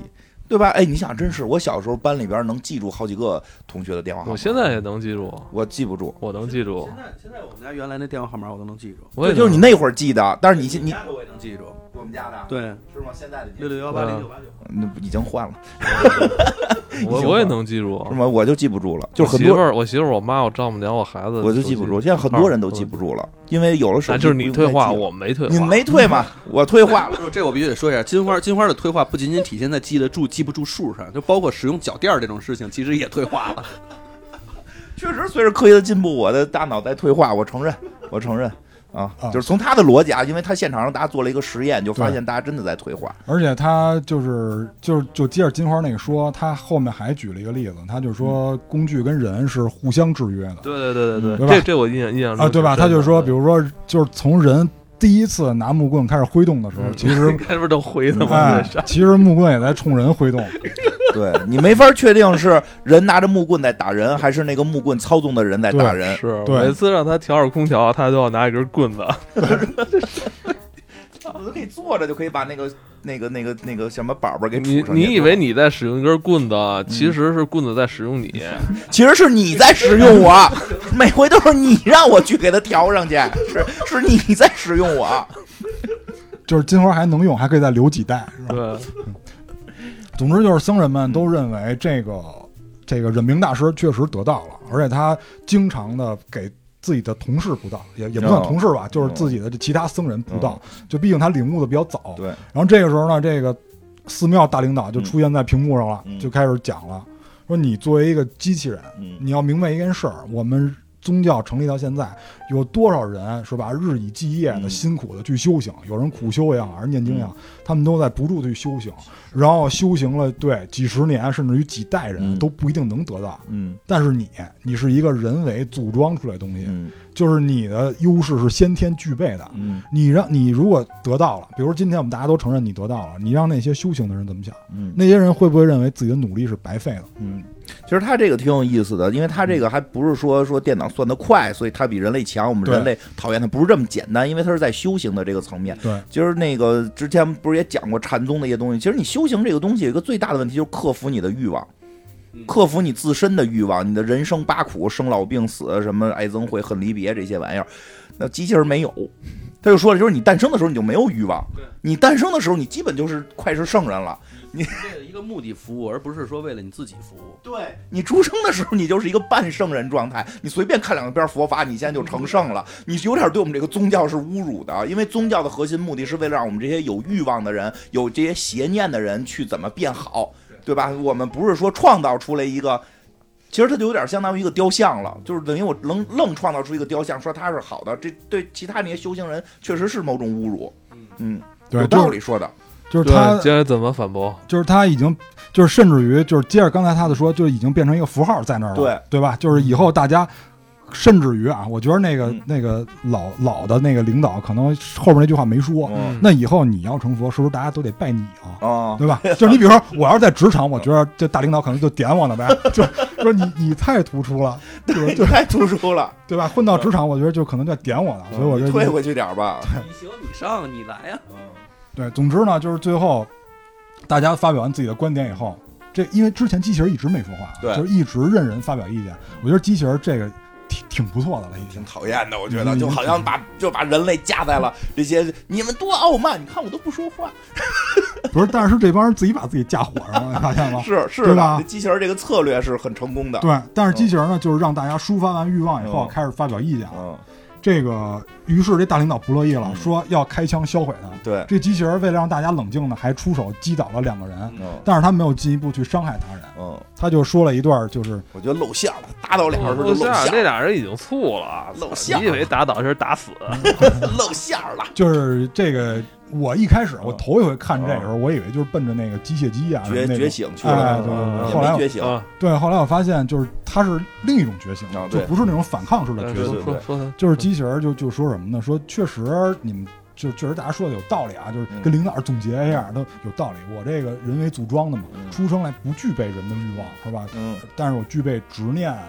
对吧？哎，你想，真是我小时候班里边能记住好几个同学的电话号码， 我现在也能记住， 我记不住。 我能记住。 现在我们家原来那电话号码我都能记住， 我也就是你那会儿记的，但是你我也能记住。 我们家的对， 是吗？现在的 66180989， 那已经换了， 我也能记住是。吗？我就记不住了，就很多我媳妇儿、我妈、我丈母娘、我孩子， 我就记不住。现在很多人都记不住了，因为有了手机。 就是你退化，我没退化。 你没退吗？我退化了。 这我必须得说一下，金花的退化不仅仅体现在记不住数上，就包括使用脚垫这种事情，其实也退化了。 确实，随着科学的进步，我的大脑在退化，我承认。就是从他的逻辑啊，因为他现场让大家做了一个实验，就发现大家真的在退化。 而且他就接着金花那个说，他后面还举了一个例子，他就说工具跟人是互相制约的。 对，这我印象啊，对吧？他就说，比如说，就是从人第一次拿木棍开始挥动的时候，其实开始都挥的嘛， 其实木棍也在冲人挥动。 对，你没法确定是人拿着木棍在打人，还是那个木棍操纵的人在打人。 是，每次让他调会空调，他都要拿一根棍子。 我都可以坐着就可以把那个什么宝宝给杵上去。 你以为你在使用一根棍子，其实是棍子在使用你。 其实是你在使用我，每回都是你让我去给他调上去，是你在使用我。 就是金花还能用，还可以再留几代，是吧？ 对。 总之就是僧人们都认为这个忍明大师确实得道了，而且他经常的给自己的同事布道，也不算同事吧，就是自己的其他僧人布道，就毕竟他领悟的比较早。 对。 然后这个时候呢，这个寺庙大领导就出现在屏幕上了，就开始讲了，说你作为一个机器人，你要明白一件事儿，我们宗教成立到现在，有多少人是吧？日以继夜的辛苦的去修行，有人苦修也好，还是念经也好，他们都在不住地去修行，然后修行了几十年，甚至于几代人都不一定能得到。但是你是一个人为组装出来的东西，就是你的优势是先天具备的。你如果得到了，比如今天我们大家都承认你得到了，你让那些修行的人怎么想？那些人会不会认为自己的努力是白费的？ 其实他这个挺有意思的，因为他这个还不是说电脑算得快，所以他比人类强，我们人类讨厌他，不是这么简单，因为他是在修行的这个层面。 对， 就是那个之前不是也讲过禅宗的一些东西，其实你修行这个东西有一个最大的问题，就是克服你的欲望，克服你自身的欲望，你的人生八苦，生老病死，什么爱憎会恨离别这些玩意儿，那机器人没有。他就说了，就是你诞生的时候你就没有欲望，你诞生的时候你基本就是快是圣人了，你为了一个目的服务，而不是说为了你自己服务。 对，你出生的时候你就是一个半圣人状态，你随便看两篇佛法，你现在就成圣了。你有点对我们这个宗教是侮辱的，因为宗教的核心目的是为了让我们这些有欲望的人、有这些邪念的人去怎么变好，对吧？我们不是说创造出来一个。其实它就有点相当于一个雕像了，就是等于我愣创造出一个雕像，说它是好的，这对其他那些修行人确实是某种侮辱。 对， 有道理说的。 就是他接着怎么反驳？ 就是他已经就是甚至于就是接着刚才他的说，就已经变成一个符号在那儿了，对吧？就是以后大家。甚至于啊，我觉得那个老的那个领导可能后边那句话没说，那以后你要成佛，是不是大家都得拜你啊？对吧？就是你比如说，我要是在职场，我觉得这大领导可能就点我呢呗，就说你太突出了， 对，就太突出了， 对吧？混到职场，我觉得就可能就点我了，所以我就退回去点吧。 你行你上，你来呀。 对，总之呢，就是最后大家发表完自己的观点以后，这因为之前机器人一直没说话，就是一直任人发表意见。我觉得机器人这个。挺不错的了，已经挺讨厌的，我觉得就好像把人类架在了这些你们多傲慢，你看我都不说话， 不是，但是这帮人自己把自己架火上了，你发现吗？ 是对吧？ 机器人这个策略是很成功的， 对。但是机器人呢，就是让大家抒发完欲望以后，开始发表意见了。这个，于是这大领导不乐意了，说要开枪销毁他。 对， 这机器人为了让大家冷静呢，还出手击倒了2个人，但是他没有进一步去伤害他人。他就说了一段，就是我觉得露馅了，打倒2人就露馅了， 这俩人已经醋了， 露馅。 你以为打倒是打死？ 露馅了。 就是这个，我一开始我头一回看这个时候，我以为就是奔着那个机械姬啊觉醒去了， 对。后来觉醒， 对，后来我发现就是它是另一种觉醒，就不是那种反抗式的觉醒。就是机器人就说什么呢？说确实你们。就确实大家说的有道理啊，就是跟领导总结一下都有道理。我这个人为组装的嘛，出生来不具备人的欲望，是吧？但是我具备执念啊什么的，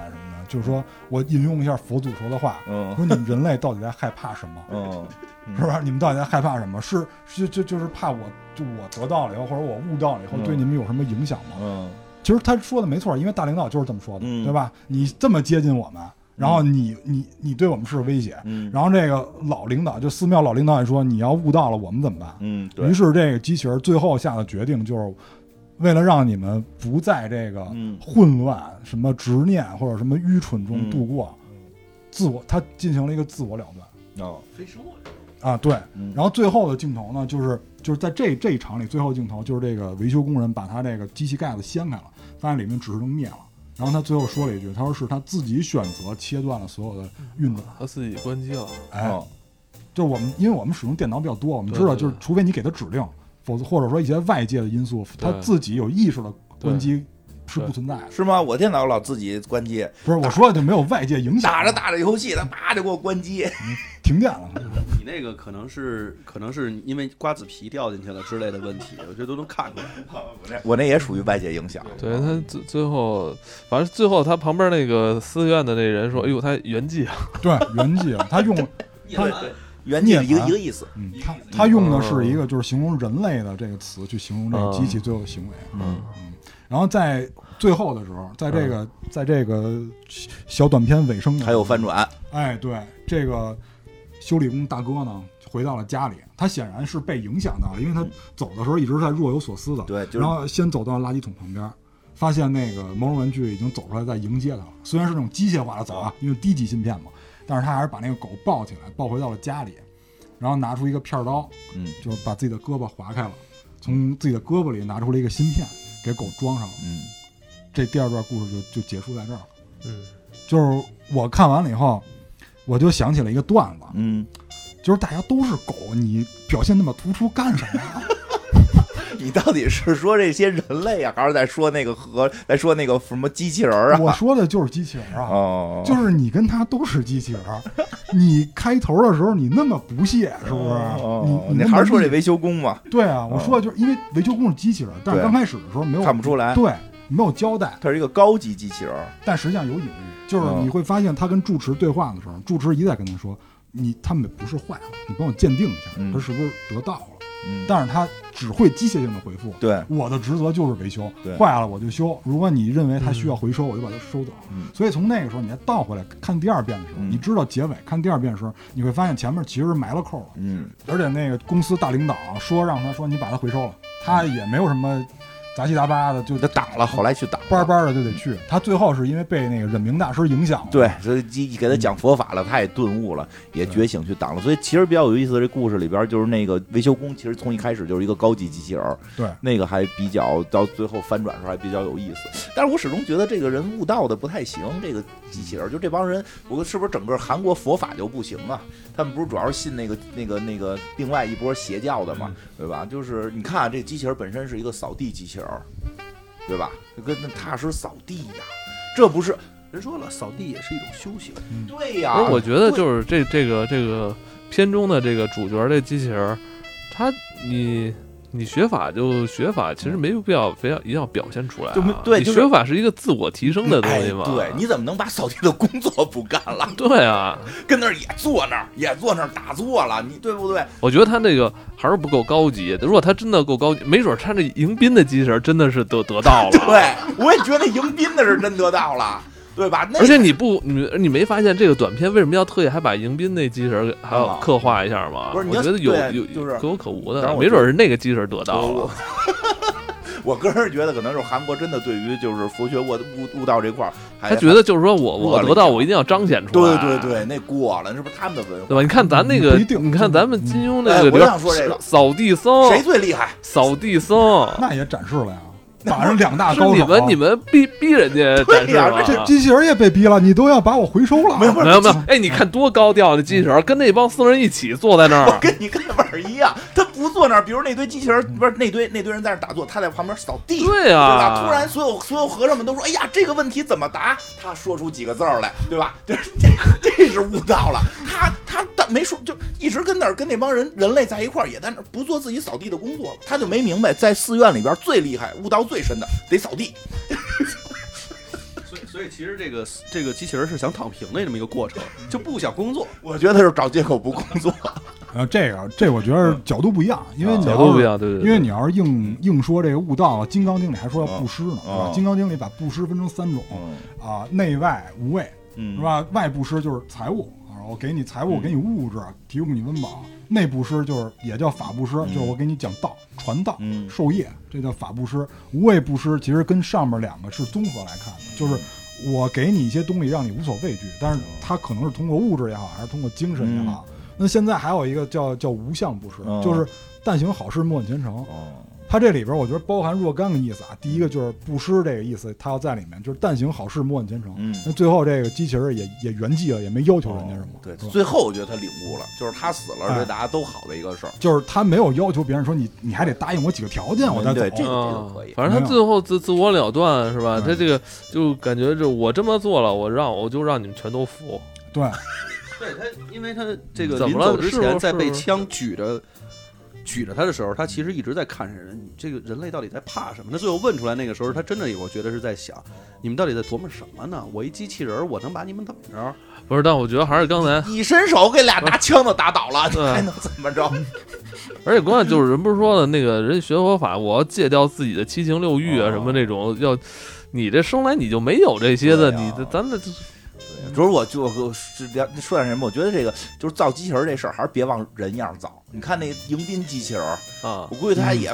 就是说我引用一下佛祖说的话，说你们人类到底在害怕什么？是吧？你们到底在害怕什么？就是怕我得到了以后，或者我悟到了以后，对你们有什么影响吗？其实他说的没错，因为大领导就是这么说的，对吧？你这么接近我们，然后你对我们是威胁，然后这个老领导就寺庙老领导也说，你要悟到了，我们怎么办？于是这个机器人最后下的决定就是，为了让你们不在这个混乱、什么执念或者什么愚蠢中度过，他进行了一个自我了断。 非生我啊，对，然后最后的镜头呢，就是在这一场里，最后镜头就是这个维修工人把他这个机器盖子掀开了，发现里面指示灯灭了，然后他最后说了一句，他说是他自己选择切断了所有的运转， 他自己关机了。 就是因为我们使用电脑比较多，我们知道就是除非你给他指令，否则或者说一些外界的因素，他自己有意识的关机是不存在的， 是吗？我电脑老自己关机， 不是我说的就没有外界影响， 打着游戏，他啪就给我关机， 停电了。 你那个可能是因为瓜子皮掉进去了之类的问题，我觉得都能看出来。 我那也属于外界影响。 对他最后，反正最后他旁边那个寺院的那人说：“哎呦，他圆寂啊！” 对，圆寂啊，他用他。 原理一个意思， 他用的是一个就是形容人类的这个词去形容这个机器最后的行为，然后在最后的时候，在这个小短片尾声还有翻转， 哎，对，这个修理工大哥呢回到了家里，他显然是被影响到了，因为他走的时候一直在若有所思的， 对， 然后先走到垃圾桶旁边。发现那个毛绒玩具已经走出来在迎接他了，虽然是那种机械化的走啊，因为低级芯片嘛，但是他还是把那个狗抱起来，抱回到了家里，然后拿出一个片刀，就是把自己的胳膊划开了，从自己的胳膊里拿出了一个芯片，给狗装上了。这第二段故事就结束在这儿了。就是我看完了以后，我就想起了一个段子，就是大家都是狗，你表现那么突出干什么呀？ 你到底是说这些人类啊，还是在说那个什么机器人啊？ 我说的就是机器人啊，就是你跟他都是机器人。你开头的时候你那么不屑，是不是？ 你还是说这维修工嘛？ 对啊，我说的就是因为维修工是机器人，但是刚开始的时候没有看不出来， 对，没有交代， 它是一个高级机器人， 但实际上有隐喻，就是你会发现他跟住持对话的时候，住持一再跟他说，他们不是坏了，你帮我鉴定一下，他是不是得道了？但是他只会机械性的回复， 对， 我的职责就是维修，坏了我就修，如果你认为它需要回收，我就把它收走。所以从那个时候你再倒回来看第二遍的时候，你知道结尾，看第二遍的时候，你会发现前面其实埋了扣了，而且那个公司大领导让他说你把它回收了，他也没有什么杂七杂八的就挡了，后来去挡， 班的就得去。他最后是因为被那个忍明大师影响了， 对，所以给他讲佛法了，他也顿悟了，也觉醒去挡了。所以其实比较有意思的这故事里边，就是那个维修工，其实从一开始就是一个高级机器人， 对， 那个还比较到最后翻转的时候还比较有意思。但是我始终觉得这个人悟道的不太行，这个机器人就这帮人，我是不是整个韩国佛法就不行啊？他们不是主要是信那个另外一波邪教的嘛，对吧？就是你看这个机器人本身是一个扫地机器人。对吧？跟那踏实扫地呀，这不是人说了，扫地也是一种修行。 对呀。 而我觉得就是这个片中的这个主角这机器人，你学法就学法，其实没有必要非要一定要表现出来、啊。 对， 你学法是一个自我提升的东西嘛。 对，你怎么能把扫地的工作不干了？ 对啊， 跟那儿也坐那儿打坐了，你对不对？ 我觉得他那个还是不够高级。如果他真的够高级，没准他这迎宾的机器人真的是得到了。 对，我也觉得迎宾的是真得到了。对吧？ 而且你没发现这个短片为什么要特意还把迎宾那机器人还要刻画一下吗？ 不是， 我觉得有就是可有可无的，没准是那个机器人得到了。 我个人觉得可能是韩国真的对于就是佛学悟道这块儿， 他觉得就是说我得到我一定要彰显出来。 对，那过了，是不是他们的文化？ 对吧？你看咱那个，你看咱们金庸那个， 我想说这个扫地僧， 谁最厉害？ 扫地僧那也展示了呀。打上两大高手， 你们逼人家展示了， 这机器人也被逼了，你都要把我回收了。 没有， 哎，你看多高调的机器人，跟那帮僧人一起坐在那儿， 跟你跟那本一样，他不坐那儿，比如那堆机器人，不是那堆人在那打坐，他在旁边扫地， 对啊， 对吧？突然所有和尚们都说，哎呀，这个问题怎么答？他说出几个字来，对吧？这是悟道了，他没说，就一直跟那帮人类在一块儿，也在那不做自己扫地的工作，他就没明白，在寺院里边最厉害、悟道最深的得扫地。 所以其实这个机器人是想躺平的这么一个过程，就不想工作。 我觉得是找借口不工作。 这我觉得角度不一样，因为你角度不一样，对， 因为你要是硬说这个悟道，金刚经里还说要布施呢，是吧？金刚经里把布施分成3种啊，内外无畏，是吧？外布施就是财物，我给你财物，给你物质，提供你温饱；内布施就是也叫法布施，就是我给你讲道、传道、授业，这叫法布施。无畏布施其实跟上面2个是综合来看的，就是我给你一些东西让你无所畏惧，但是它可能是通过物质也好，还是通过精神也好。那现在还有一个叫无相布施，就是但行好事，莫问前程。它这里边我觉得包含若干个意思啊。第一个就是布施这个意思，它要在里面，就是但行好事，莫问前程。那最后这个机器人也圆寂了，也没要求人家什么。 对，最后我觉得他领悟了，就是他死了，对大家都好的一个事儿。 就是他没有要求别人说你还得答应我几个条件，我再走。 对，这个可以。 反正他最后自我了断是吧？他这个就感觉就我这么做了，我就让你们全都服。 对。 对他，因为他这个临走之前，在被枪举着他的时候，他其实一直在看人，这个人类到底在怕什么？他最后问出来那个时候，他真的我觉得是在想，你们到底在琢磨什么呢？我一机器人，我能把你们怎么着？ 不是，但我觉得还是刚才一伸手给俩拿枪的打倒了，还能怎么着？ 而且关键就是人不是说的那个人学佛法，我要戒掉自己的7情6欲啊，什么那种要，你这生来你就没有这些的，你咱这。 主要我就说点什么，我觉得这个就是造机器人这事儿，还是别往人样造。你看那迎宾机器人啊，我估计他也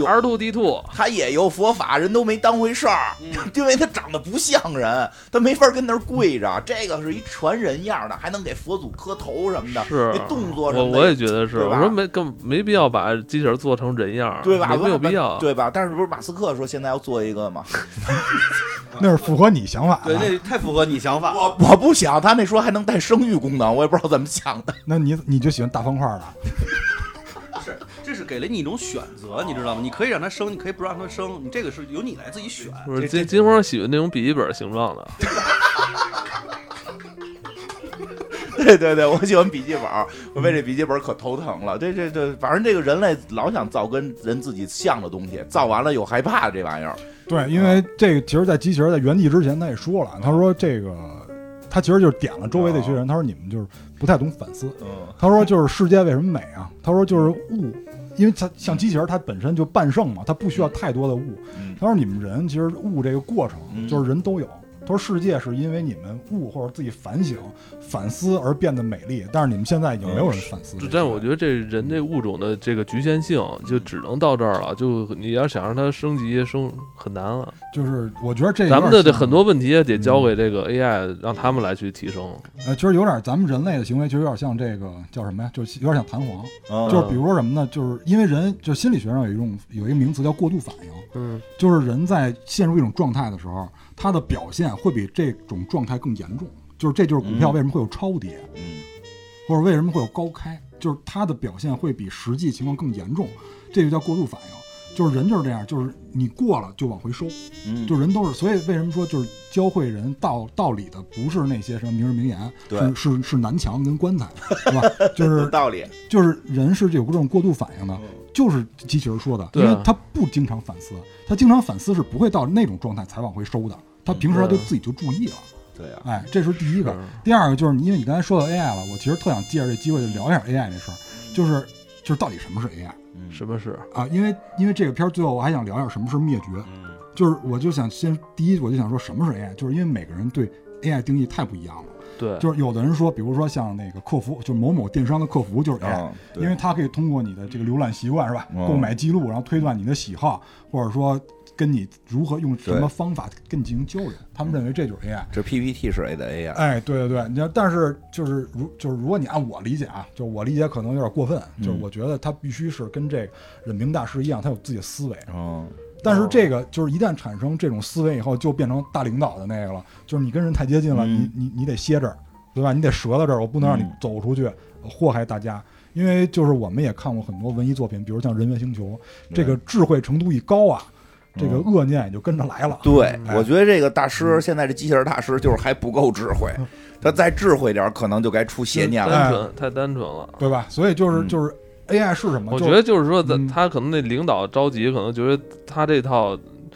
R2D2， 他也有佛法，人都没当回事儿，因为他长得不像人，他没法跟那儿跪着。这个是一传人样的，还能给佛祖磕头什么的， 是那动作什么的。 我也觉得是，我说没必要把机器人做成人样， 对吧？ 没有必要， 对吧？但是不是马斯克说现在要做一个吗？ 那是符合你想法的， 对，那太符合你想法。 我不想，他那说还能带生育功能，我也不知道怎么想的。 那你就喜欢大方块的？ 是，这是给了你一种选择，你知道吗？你可以让它生，你可以不让它生，你这个是由你来自己选。 不是金花喜欢那种笔记本形状的。 对，我喜欢笔记本，我为这笔记本可头疼了。这，反正这个人类老想造跟人自己像的东西，造完了有害怕的这玩意儿。 对，因为这个其实，在机器人在原地之前，他也说了，他说这个他其实就是点了周围那些人，他说你们就是不太懂反思。他说就是世界为什么美啊？他说就是物。因为它像机器人，它本身就半圣嘛，它不需要太多的物。他说你们人其实物这个过程，就是人都有。他说世界是因为你们悟或者自己反省、反思而变得美丽，但是你们现在已经没有人反思。 但我觉得这人这物种的这个局限性就只能到这儿了，就你要想让它升级很难了。 就是我觉得咱们的这很多问题也得交给这个 AI，让他们来去提升。 其实有点咱们人类的行为，就有点像这个叫什么呀？就有点像弹簧。就是比如说什么呢？就是因为人就心理学上有一个名词叫过度反应。就是人在陷入一种状态的时候，他的表现会比这种状态更严重，这就是股票为什么会有超跌，或者为什么会有高开，就是它的表现会比实际情况更严重，这就叫过度反应。就是人就是这样，就是你过了就往回收，就人都是，所以为什么说就是教会人道理的不是那些什么名人名言，是南墙跟棺材，是吧？就是道理， 就是人是有这种过度反应的。就是机器人说的，因为他不经常反思，他经常反思是不会到那种状态才往回收的，他平时他就自己就注意了。 对呀， 哎，这是第一个。第二个就是因为你刚才说到 AI 了，我其实特想借着这机会就聊一下 AI 这事儿，就是到底什么是 AI？ 什么是啊？因为这个片儿最后我还想聊一下什么是灭绝，就是我就想第一我就想说什么是 AI，就是因为每个人对 AI 定义太不一样了。 对， 就是有的人说，比如说像那个客服，就是某某电商的客服就是 AI，因为他可以通过你的这个浏览习惯是吧，购买记录，然后推断你的喜好，或者说跟你如何用什么方法跟你进行交流，他们认为这就是 AI。 这 PPT 是 AI。 哎，对，你知道，但是就是如果你按我理解啊，就我理解可能有点过分，就是我觉得他必须是跟这个忍明大师一样，他有自己的思维。但是这个就是一旦产生这种思维以后，就变成大领导的那个了，就是你跟人太接近了，你得歇这儿，对吧？你得折到这儿，我不能让你走出去祸害大家。因为就是我们也看过很多文艺作品，比如像《人猿星球》，这个智慧程度一高啊，这个恶念也就跟着来了。 对，我觉得这个大师现在这机器人大师就是还不够智慧，他再智慧点可能就该出邪念了， 太单纯了， 对吧？所以就是。AI 是什么？ 我觉得就是说，他可能那领导着急，可能觉得他这套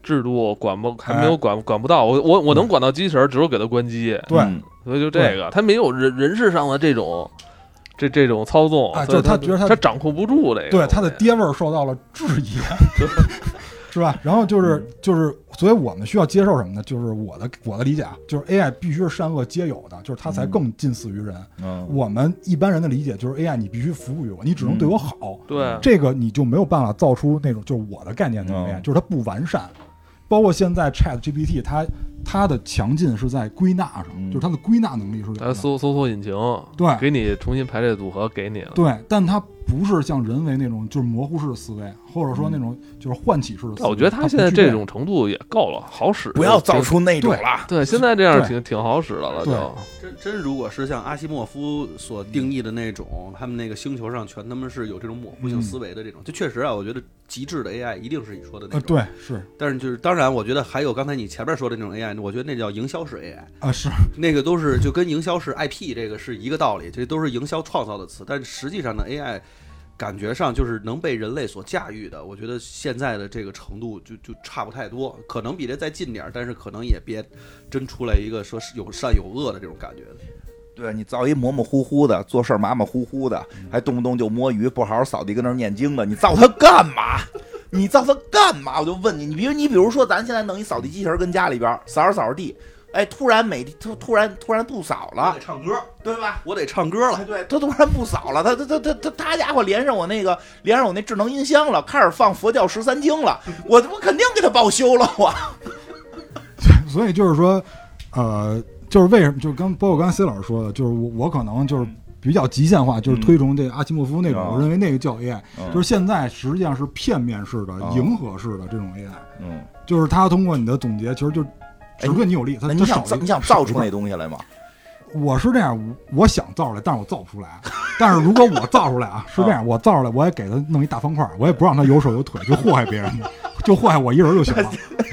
制度还没有管不到，我能管到机器人，只有给它关机。 对， 所以就这个，他没有人事上的这种操纵， 就是他觉得他掌控不住这个， 对他的爹味儿受到了质疑，是吧？然后就是，所以我们需要接受什么呢？就是我的理解啊，就是 AI 必须是善恶皆有的，就是它才更近似于人。我们一般人的理解就是 AI 你必须服务于我，你只能对我好。 对， 这个你就没有办法造出那种就是我的概念的 AI，就是它不完善。包括现在 ChatGPT， 它的强劲是在归纳上，就是它的归纳能力是有的。 搜索引擎， 对， 给你重新排列组合给你了。 对，但它不是像人为那种就是模糊式的思维，或者说那种就是唤起式的思维。 我觉得它现在这种程度也够了，好使。 不要造出那种了。 对，现在这样挺好使的了。就真如果是像阿西莫夫所定义的那种，他们那个星球上全他们是有这种模糊性思维的这种，就确实啊，我觉得极致的 AI 一定是你说的那种。 对，是。 但是就是当然，我觉得还有刚才你前面说的那种 AI， 我觉得那叫营销式 AI 啊，是那个都是就跟营销式 IP 这个是一个道理，这都是营销创造的词。但是实际上呢 AI 感觉上就是能被人类所驾驭的，我觉得现在的这个程度就差不太多，可能比这再近点，但是可能也别真出来一个说是有善有恶的这种感觉。 对，你造一模模糊糊的，做事马马虎虎的，还动不动就摸鱼，不好好扫地，跟那儿念经的，你造它干嘛？你造它干嘛？我就问你，你比如说，咱现在弄一扫地机器人跟家里边扫着地，哎，突然不扫了， 我得唱歌， 对吧？ 我得唱歌了， 对，他突然不扫了，他家伙连上我那智能音箱了，开始放佛教13经了，我肯定给他报修了，我。 所以就是说，就是为什么，就是包括刚才 C 老师说的，就是我可能就是比较极限化，就是推崇这阿西莫夫那种，我认为那个叫 AI，就是现在实际上是片面式的、迎合式的这种 AI，就是他通过你的总结，其实就只对你有利。 你想造出那东西来吗？ 我是这样，我想造出来，但是我造不出来。但是如果我造出来啊，是这样，我造出来，我也给他弄一大方块，我也不让他有手有腿，就祸害别人，就祸害我一人就行了。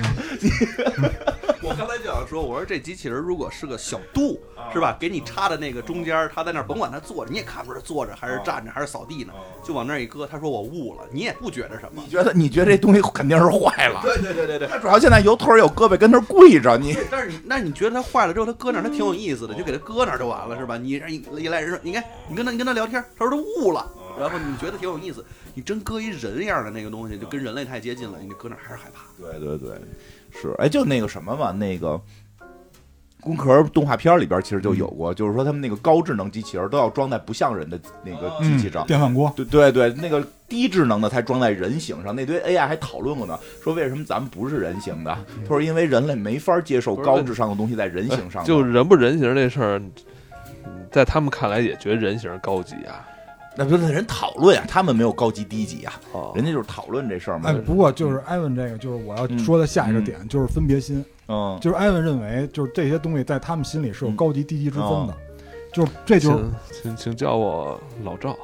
我刚才就想说，我说这机器人如果是个小度，是吧？给你插的那个中间，他在那儿甭管他坐着，你也看不出是坐着还是站着还是扫地呢，就往那儿一搁。他说我误了，你也不觉着什么。 你觉得这东西肯定是坏了？ 对。 他主要现在有腿有胳膊跟那儿跪着， 但是你觉得他坏了之后，他搁那儿他挺有意思的，就给他搁那儿就完了，是吧？你一来人说，你看你跟他聊天，他说他误了。然后你觉得挺有意思，你真搁一人样的那个东西，就跟人类太接近了，你搁那儿还是害怕。 对，是，哎，就那个什么嘛，那个工壳动画片里边其实就有过，就是说他们那个高智能机器人都要装在不像人的那个机器上， 电饭锅。 对，那个低智能的才装在人形上。那堆 AI 还讨论过呢，说为什么咱们不是人形的？他说因为人类没法接受高智商的东西在人形上。 就人不人形这事儿，在他们看来也觉得人形高级啊。 那不是人讨论啊，他们没有高级低级啊，人家就是讨论这事儿嘛。 哎，不过就是艾文这个，就是我要说的下一个点，就是分别心。就是艾文认为，就是这些东西在他们心里是有高级低级之分的。就是这就是请叫我老赵，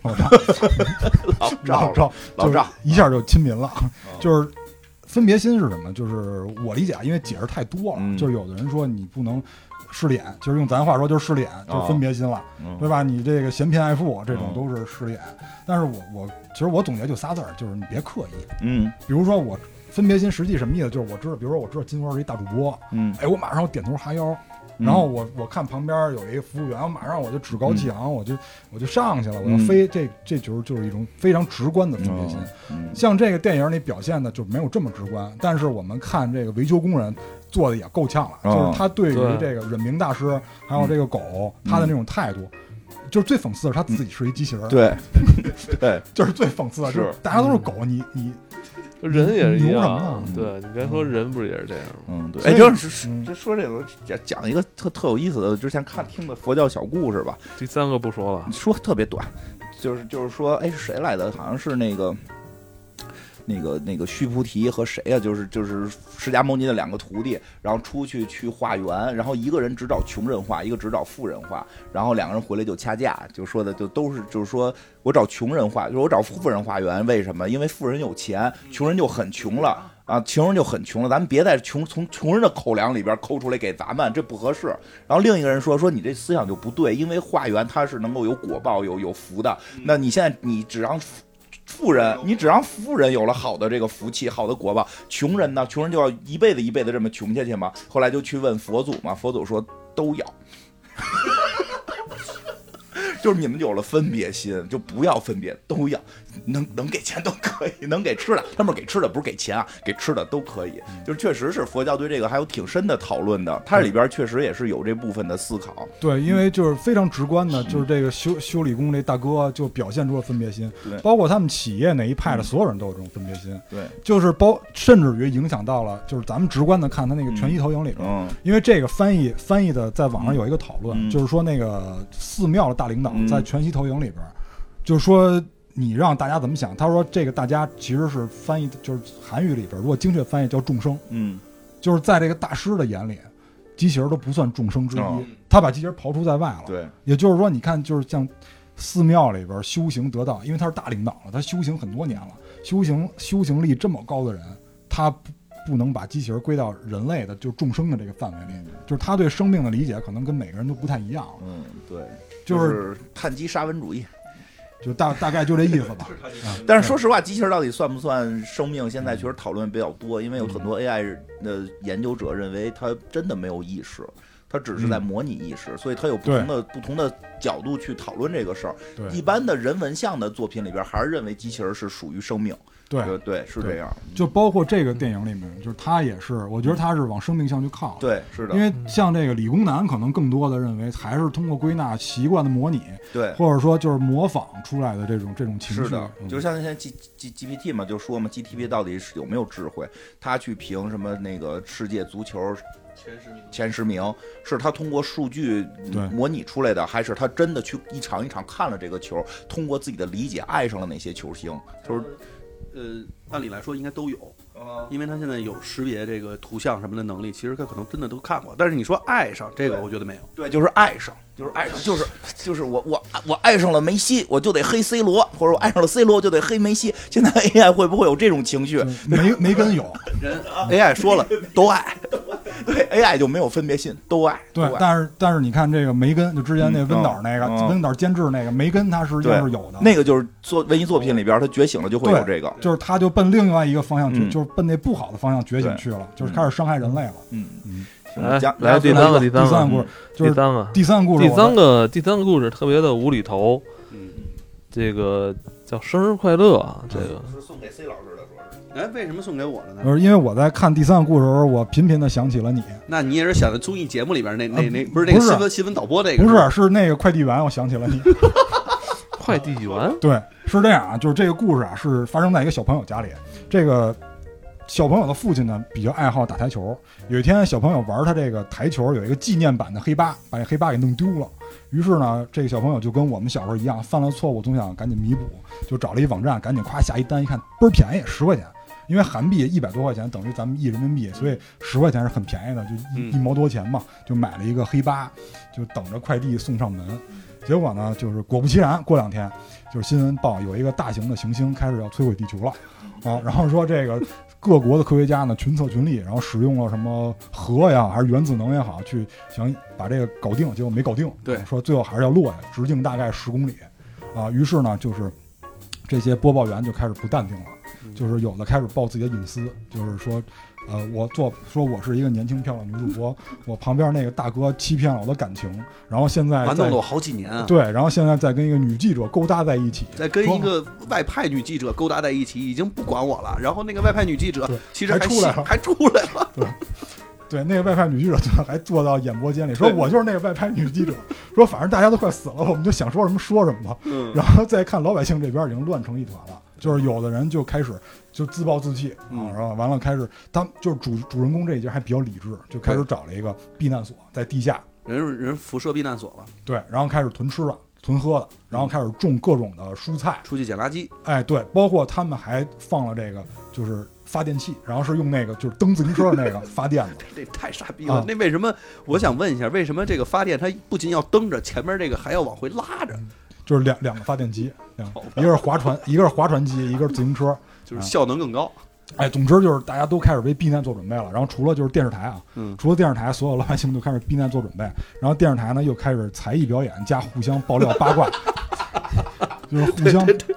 老赵，一下就亲民了。就是分别心是什么？就是我理解，因为解释太多了。就是有的人说你不能失脸，就是用咱话说就是失脸，就是分别心了，对吧？你这个嫌贫爱富这种都是失脸。但是我其实我总结就仨字儿，就是你别刻意。比如说我分别心实际什么意思？就是我知道，比如说我知道金花是一大主播，哎，我马上点头哈腰。然后我看旁边有一个服务员，马上我就趾高气昂，我就上去了，我要飞。这就是一种非常直观的分别心。像这个电影里表现的就没有这么直观，但是我们看这个维修工人做的也够呛了，就是他对于这个忍明大师还有这个狗，他的那种态度，就是最讽刺的是他自己是一机器人。 对， 就是最讽刺的，就是大家都是狗，你人也是一样，对你别说人不是也是这样吗？ 对。哎，就是说这个讲一个特有意思的，之前听的佛教小故事吧。 第3个不说了， 说特别短，就是说，哎，是谁来的？好像是那个须菩提和谁呀？就是释迦牟尼的2个徒弟，然后出去化缘，然后一个人只找穷人化，一个只找富人化，然后2个人回来就掐架，就说的都是就是说我找穷人化，就是我找富人化缘，为什么？因为富人有钱，穷人就很穷了啊，穷人就很穷了，咱们别再从穷人的口粮里边抠出来给咱们，这不合适。然后另一个人说你这思想就不对，因为化缘它是能够有果报有福的，那你现在你只让富人，你只让富人有了好的这个福气，好的果报。穷人呢，穷人就要一辈子一辈子这么穷下去嘛。后来就去问佛祖嘛，佛祖说都要。就是你们有了分别心，就不要分别，都要，能给钱都可以，能给吃的，他们给吃的不是给钱啊，给吃的都可以。就是确实是佛教对这个还有挺深的讨论的，它里边确实也是有这部分的思考。 对，因为就是非常直观的，就是这个修理工这大哥就表现出了分别心，包括他们企业哪一派的所有人都有这种分别心。 对， 就是甚至于影响到了，就是咱们直观的看他那个全息投影里边，因为这个翻译的在网上有一个讨论，就是说那个寺庙的大领导在全息投影里边，就是说你让大家怎么想？他说这个大家其实是翻译，就是韩语里边如果精确翻译叫众生，就是在这个大师的眼里，机器人都不算众生之一，他把机器人刨除在外了。 对， 也就是说，你看，就是像寺庙里边修行得道，因为他是大领导了，他修行很多年了，修行力这么高的人，他不能把机器人归到人类的就是众生的这个范围里，就是他对生命的理解可能跟每个人都不太一样。 对， 就是碳基沙文主义。 就大概就这意思吧。 但是说实话，机器人到底算不算生命？现在确实讨论比较多，因为有很多 AI 的研究者认为它真的没有意识，它只是在模拟意识，所以它有不同的角度去讨论这个事儿。一般的人文向的作品里边，还是认为机器人是属于生命。对，是这样。 就包括这个电影里面，就是他也是，我觉得他是往生命向去靠。 对，是的。 因为像这个理工男，可能更多的认为还是通过归纳习惯的模拟， 对， 或者说就是模仿出来的这种情绪。 是的，就像现在 GPT 嘛，就说嘛 ，GPT 到底是有没有智慧？他去评什么那个世界足球前10名，是他通过数据模拟出来的，还是他真的去一场一场看了这个球，通过自己的理解爱上了那些球星？就是。 按理来说应该都有，因为他现在有识别这个图像什么的能力，其实他可能真的都看过。但是你说爱上这个，我觉得没有。 对，就是爱上，就是我爱上了梅西，我就得黑 C 罗，或者我爱上了 C 罗，我就得黑梅西。现在 AI 会不会有这种情绪？ 没跟有人 AI 说了都爱， 对 AI 就没有分别心，都爱。 对，但是你看这个梅根，就之前那温导那个温导监制那个梅根，他实际上是有的。 那个就是文艺作品里边，他觉醒了就会有这个。 就是他就奔另外一个方向去，就是奔那不好的方向觉醒去了，就是开始伤害人类了。 来第三个故事， 就是第三个故事， 第三个故事特别的无厘头。这个叫生日快乐啊，这个是送给 C 老师的，说是。哎，为什么送给我了呢？ 就是因为我在看第三个故事的时候，我频频的想起了你。 那你也是想的综艺节目里边那不是那个新闻导播那个？ 不是，是那个快递员，我想起了你。 快递员？ 对，是这样啊，就是这个故事啊，是发生在一个小朋友家里。这个小朋友的父亲呢，比较爱好打台球。有一天，小朋友玩他这个台球，有一个纪念版的黑八，把这黑八给弄丢了。于是呢，这个小朋友就跟我们小时候一样，犯了错误总想赶紧弥补，就找了一网站，赶紧夸下一单，一看倍儿便宜，10块钱。因为韩币100多块钱等于咱们1人民币，所以10块钱是很便宜的，就一毛多钱嘛，就买了一个黑八，就等着快递送上门。结果呢，就是果不其然，过2天就是新闻报有一个大型的行星开始要摧毁地球了啊，然后说这个各国的科学家呢群策群力，然后使用了什么核呀还是原子能也好，去想把这个搞定，结果没搞定。 对， 说最后还是要落下，直径大概10公里啊。于是呢，就是这些播报员就开始不淡定了，就是有的开始报自己的隐私，就是说。说我是一个年轻漂亮女主播，我旁边那个大哥欺骗了我的感情，然后现在玩弄了我好几年啊。 对，然后现在在跟一个女记者勾搭在一起， 在跟一个外派女记者勾搭在一起，已经不管我了。然后那个外派女记者其实还出来了。 对，那个外派女记者还坐到演播间里说：“我就是那个外派女记者。”说反正大家都快死了，我们就想说什么说什么。然后再看老百姓这边已经乱成一团了。就是有的人就开始就自暴自弃啊，然后完了开始就是主人公这一节还比较理智，就开始找了一个避难所在地下， 人辐射避难所了， 对，然后开始囤吃的囤喝的，然后开始种各种的蔬菜， 出去捡垃圾， 哎，对，包括他们还放了这个就是发电器，然后是用那个就是蹬自行车那个发电的， 这太傻逼了。那为什么？我想问一下，为什么这个发电它不仅要蹬着，前面这个还要往回拉着？ 就是两个发电机，一个是划船，一个是划船机，一个是自行车， 就是效能更高。 哎，总之就是大家都开始为避难做准备了。然后除了就是电视台啊，除了电视台，所有老百姓都开始避难做准备。然后电视台呢又开始才艺表演加互相爆料八卦，就是互相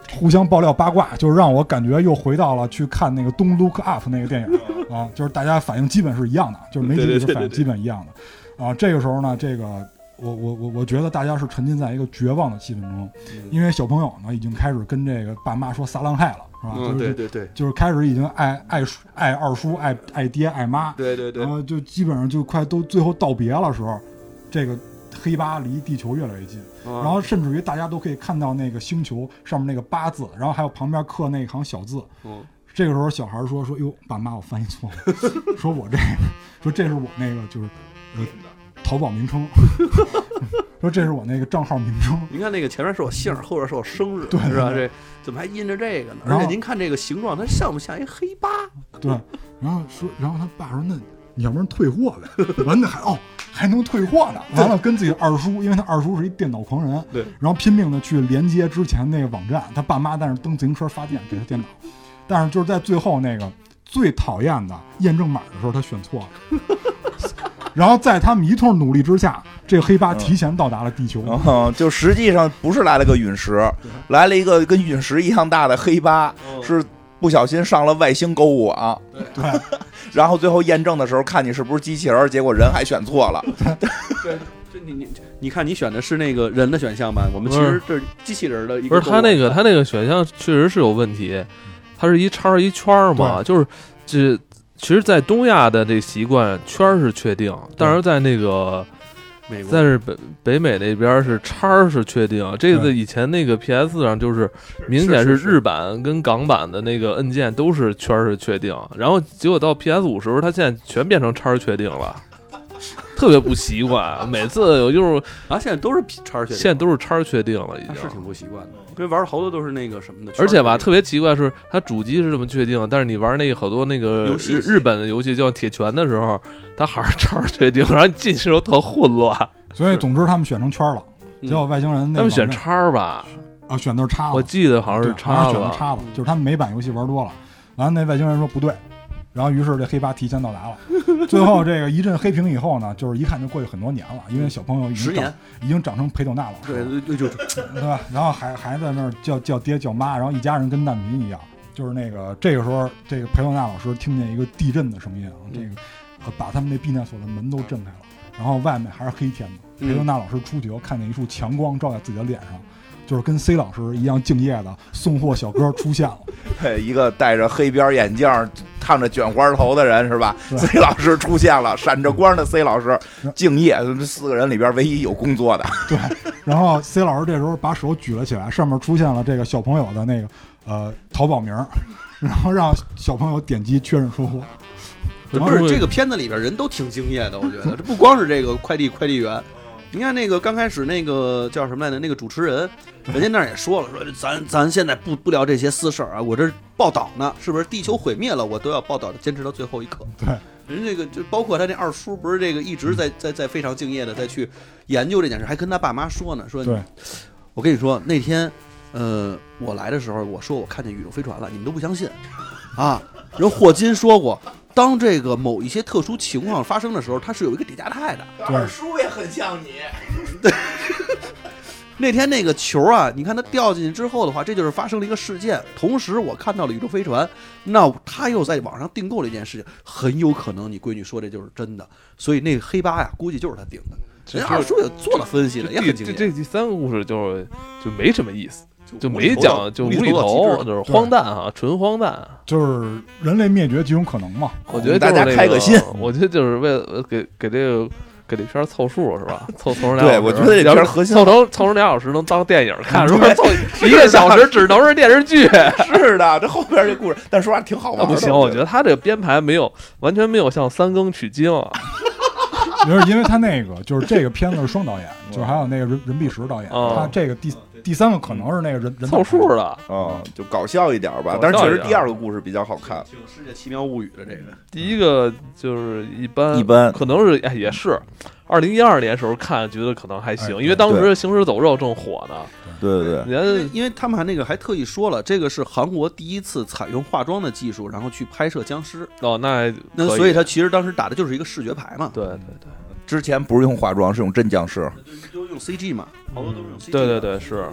互相爆料八卦，就是让我感觉又回到了去看那个《Don't Look Up》那个电影啊，就是大家反应基本是一样的，就是媒体里的反应基本一样的啊。这个时候呢，这个我觉得大家是沉浸在一个绝望的气氛中，因为小朋友呢已经开始跟这个爸妈说撒浪害了，是吧？ 对， 就是开始已经爱二叔、爱爹、爱妈， 对， 然后就基本上就快都最后道别了时候，这个黑八离地球越来越近，然后甚至于大家都可以看到那个星球上面那个8字，然后还有旁边刻那行小字。这个时候小孩说哟，爸妈我翻译错了，说我这个，说这是我那个就是淘宝名称，说这是我那个账号名称。 您看那个前面是我姓，后边是我生日， 对是吧？这怎么还印着这个呢？而且您看这个形状，它像不像一黑八？ 对，然后他爸说那你要不然退货呗，完了还能退货呢。完了跟自己二叔，因为他二叔是一电脑狂人， 对， 然后拼命的去连接之前那个网站，他爸妈在那蹬自行车发电给他电脑，但是就是在最后那个最讨厌的验证码的时候，他选错了。然后在他们一通努力之下，这个黑八提前到达了地球。 就实际上不是来了个陨石，来了一个跟陨石一样大的黑八，是不小心上了外星购物网。 对， 然后最后验证的时候，看你是不是机器人，结果人还选错了。 对，这你看你选的是那个人的选项吧？我们其实这是机器人的一个。 不是他那个选项确实是有问题，它是一叉一圈嘛，就是这。其实，在东亚的这习惯圈是确定，但是在那个美国， 但是北美那边是叉是确定。这个以前那个 PS 上就是明显是日版跟港版的那个按键都是圈是确定，然后结果到 PS5时候，它现在全变成叉确定了。特别不习惯，每次我就是现在都是叉确定， 现在都是叉确定了，已经是挺不习惯的。因为玩好多都是那个什么的， 而且吧，特别奇怪是，它主机是这么确定，但是你玩那个好多那个日本的游戏，叫铁拳的时候，它还是叉确定，然后你进去时候特混乱。 所以总之他们选成圈了，结果外星人他们选叉吧？ 选的是叉， 我记得好像是叉， 选的叉了，就是他们美版游戏玩多了，完了那外星人说不对。然后，于是这黑八提前到达了。最后这个一阵黑屏以后呢，就是一看就过去很多年了，因为小朋友已经长成裴斗娜老师了，对吧？然后还在那儿叫爹叫妈，然后一家人跟难民一样。就是那个这个时候，这个裴斗娜老师听见一个地震的声音啊，这个把他们那避难所的门都震开了，然后外面还是黑天的。裴斗娜老师出去以后，看见一束强光照在自己的脸上。就是跟 C 老师一样敬业的送货小哥出现了， 对，一个戴着黑边眼镜、烫着卷花头的人是吧 ？C 老师出现了，闪着光的 C 老师敬业，这4个人里边唯一有工作的。 对，然后 C 老师这时候把手举了起来，上面出现了这个小朋友的那个淘宝名，然后让小朋友点击确认收货。 不是这个片子里边人都挺敬业的，我觉得这不光是这个快递员。你看那个刚开始那个叫什么来着？那个主持人，人家那儿也说了，说咱现在不聊这些私事啊，我这报道呢，是不是地球毁灭了，我都要报道的，坚持到最后一刻。 对， 人这个就包括他那二叔，不是这个一直在非常敬业的再去研究这件事，还跟他爸妈说呢，说对， 我跟你说那天，我来的时候，我说我看见宇宙飞船了，你们都不相信，啊，人霍金说过。当这个某一些特殊情况发生的时候，它是有一个叠加态的。 二叔也很像你。 对，那天那个球啊，你看它掉进去之后的话，这就是发生了一个事件。同时，我看到了宇宙飞船，那他又在网上订购了一件事情，很有可能你闺女说这就是真的。所以那个黑八呀，估计就是他订的。人家二叔也做了分析了，也很敬业。 这第3个故事就没什么意思。就没讲，就无厘头，就是荒诞啊，纯荒诞， 就是人类灭绝几种可能嘛。 我觉得大家开个心， 我觉得就是为了给这片凑数是吧？凑成2小时。 对，我觉得这片核心凑成2小时能当电影看，是不是？凑1个小时只能是电视剧。 是的，这后边这故事，但说实话挺好玩的。 不行，我觉得他这个编排完全没有向3更取经啊。 因为他那个就是这个片子是双导演，就是还有那个任弼时导演，他这个第3个可能是那个人凑数的就搞笑一点吧。但是确实第2个故事比较好看， 挺世界奇妙物语的这个。 第一个就是一般，可能是也是2012年时候看觉得可能还行，因为当时《行尸走肉》正火呢。 对， 因为他们还特意说了，这个是韩国第一次采用化妆的技术，然后去拍摄僵尸。 那所以他其实当时打的就是一个视觉牌嘛。 对， 之前不是用化妆，是用真僵尸， 就用 CG 嘛，好多都是用 CG。 对，是。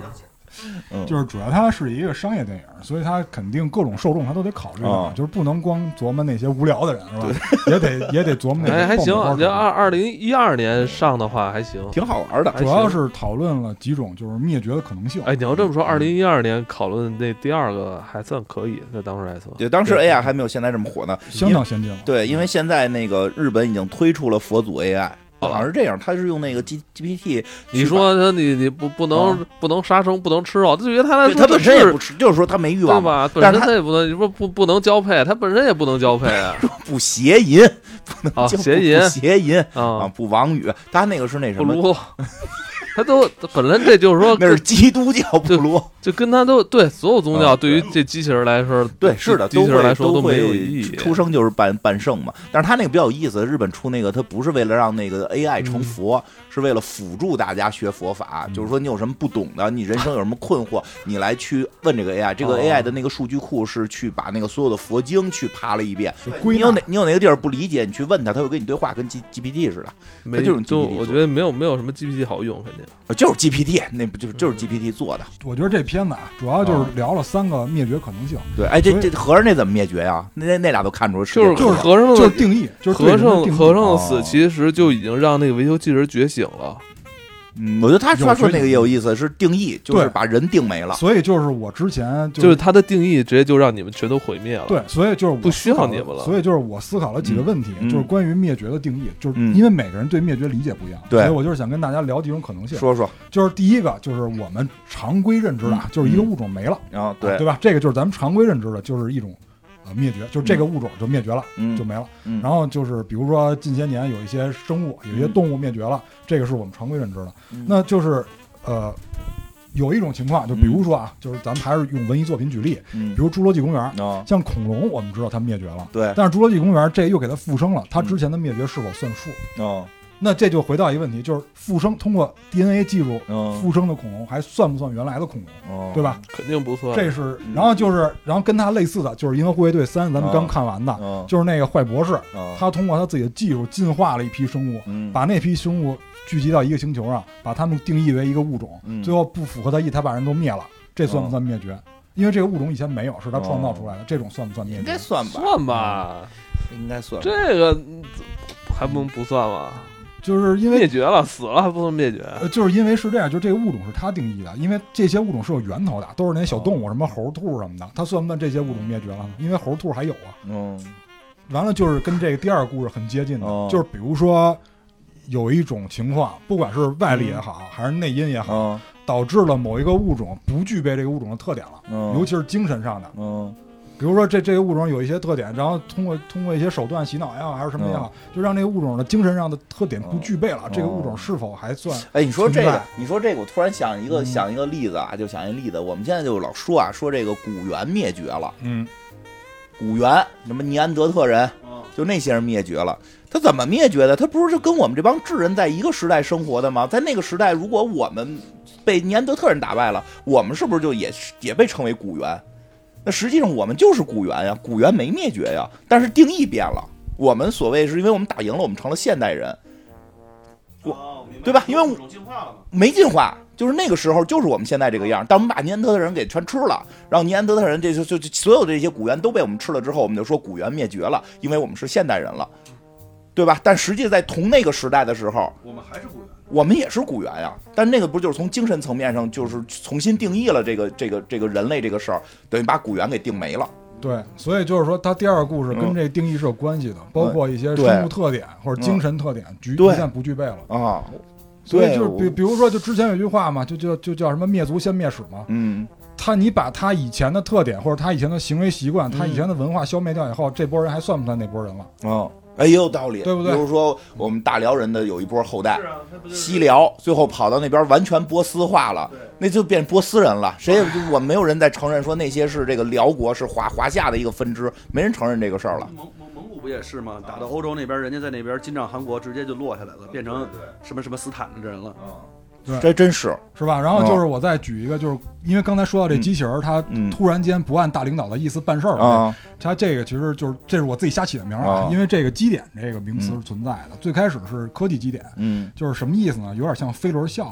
就是主要它是一个商业电影，所以它肯定各种受众它都得考虑到，就是不能光琢磨那些无聊的人，是吧？也得琢磨那些。 还行，你这2012年上的话还行， 挺好玩的。 主要是讨论了几种就是灭绝的可能性。 你要这么说，2012年讨论那第2个还算可以，在当时来说。 对，当时 AI 还没有现在这么火呢， 相当先进了。 对，因为现在那个日本已经推出了佛祖 AI。好像是这样，他是用那个 GPT。 你说他你不能杀生，不能吃肉，对于他来说， 他本身也不吃，就是说他没欲望， 对吧？本身他也不能，你说不能交配，他本身也不能交配啊。 不邪淫，不能邪淫啊，不王语，他那个是那什么。 他都本来这就是说那是基督教部落， 就跟他都对所有宗教对于这机器人来说， 对是的， 机器人来说都没有意义。 出生就是半圣嘛，但是他那个比较有意思，日本出那个他不是为了让那个 AI 成佛，是为了辅助大家学佛法，就是说你有什么不懂的，你人生有什么困惑，你来去问这个 AI， 这个 AI 的那个数据库是去把那个所有的佛经去爬了一遍，你有哪个地儿不理解，你去问他，他会跟你对话，跟 GPT 似的。 没就我觉得没有什么 GPT 好用，肯定。 就是 GPT， 那不就是 GPT 做的？ 我觉得这片子啊，主要就是聊了3个灭绝可能性。 对，哎，这和尚那怎么灭绝呀？那俩都看出就是和尚就是定义，就是和尚的死，其实就已经让那个维修技师觉醒了。 我觉得他说那个也有意思，是定义，就是把人定没了。 所以就是我之前就是他的定义，直接就让你们全都毁灭了。 对，所以就是不需要你们了。 所以就是我思考了几个问题，就是关于灭绝的定义，就是因为每个人对灭绝理解不一样， 对， 所以我就是想跟大家聊几种可能性。 说， 就是第一个就是我们常规认知的，就是一个物种没了，对吧？这个就是咱们常规认知的，就是一种。灭绝，就是这个物种就灭绝了，就没了。然后就是比如说近些年有一些生物，有一些动物灭绝了，这个是我们常规认知的。那就是有一种情况，就比如说啊，就是咱们还是用文艺作品举例，比如侏罗纪公园，像恐龙，我们知道它灭绝了， 对， 但是侏罗纪公园这又给它复生了，它之前的灭绝是否算数？那这就回到一个问题，就是复生通过 DNA 技术复生的恐龙还算不算原来的恐龙，对吧？ 肯定不算。 这是，然后跟它类似的就是《银河护卫队3》，咱们刚看完的，就是那个坏博士，他通过他自己的技术进化了一批生物，把那批生物聚集到一个星球上，把他们定义为一个物种，最后不符合他意，他把人都灭了，这算不算灭绝？因为这个物种以前没有，是他创造出来的，这种算不算灭绝？ 应该算吧，应该算。 这个还不算吗？ 就是因为灭绝了，死了还不能灭绝， 就是因为是这样，就这个物种是他定义的，因为这些物种是有源头的，都是那些小动物，什么猴、兔什么的，他算不算这些物种灭绝了呢？因为猴、兔还有啊。完了就是跟这个第2个故事很接近的，就是比如说有一种情况，不管是外力也好，还是内因也好，导致了某一个物种不具备这个物种的特点了，尤其是精神上的。比如说这个物种有一些特点，然后通过一些手段洗脑也好，还是什么也好，就让这个物种的精神上的特点不具备了，这个物种是否还算？ 哎，你说这个，我突然想一个例子啊，就想一个例子，我们现在就老说这个古猿灭绝了，古猿什么尼安德特人，就那些人灭绝了。他怎么灭绝的？他不是就跟我们这帮智人在一个时代生活的吗？在那个时代，如果我们被尼安德特人打败了，我们是不是就也被称为古猿？那实际上我们就是古猿呀，古猿没灭绝呀，但是定义变了。我们所谓是因为我们打赢了，我们成了现代人，对吧？因为物种进化了嘛，没进化，就是那个时候就是我们现在这个样。但我们把尼安德特人给全吃了，然后尼安德特人就所有的这些古猿都被我们吃了之后，我们就说古猿灭绝了，因为我们是现代人了，对吧？但实际在同那个时代的时候， 我们还是古猿。 我们也是古猿呀，但那个不就是从精神层面上就是重新定义了这个人类这个事儿，等于把古猿给定没了。 对，所以就是说，它第2个故事跟这定义是有关系的，包括一些生物特点或者精神特点逐渐不具备了啊。所以就是比如说，就之前有句话嘛，就叫什么灭族先灭史嘛。你把他以前的特点或者他以前的行为习惯，他以前的文化消灭掉以后，这波人还算不算那波人了？ 也有道理， 对不对？ 比如说我们大辽人的有一波后代，西辽，最后跑到那边完全波斯化了，那就变波斯人了。我们没有人再承认说那些是这个辽国是华夏的一个分支，没人承认这个事儿了。 蒙古不也是吗？打到欧洲那边，人家在那边金帐汗国直接就落下来了，变成什么斯坦的人了。 这真是吧？然后就是我再举一个，就是因为刚才说到这机器人，他突然间不按大领导的意思办事儿了。他这个其实就是这是我自己瞎起的名啊，因为这个基点这个名词是存在的，最开始是科技基点，就是什么意思呢？有点像飞轮效应。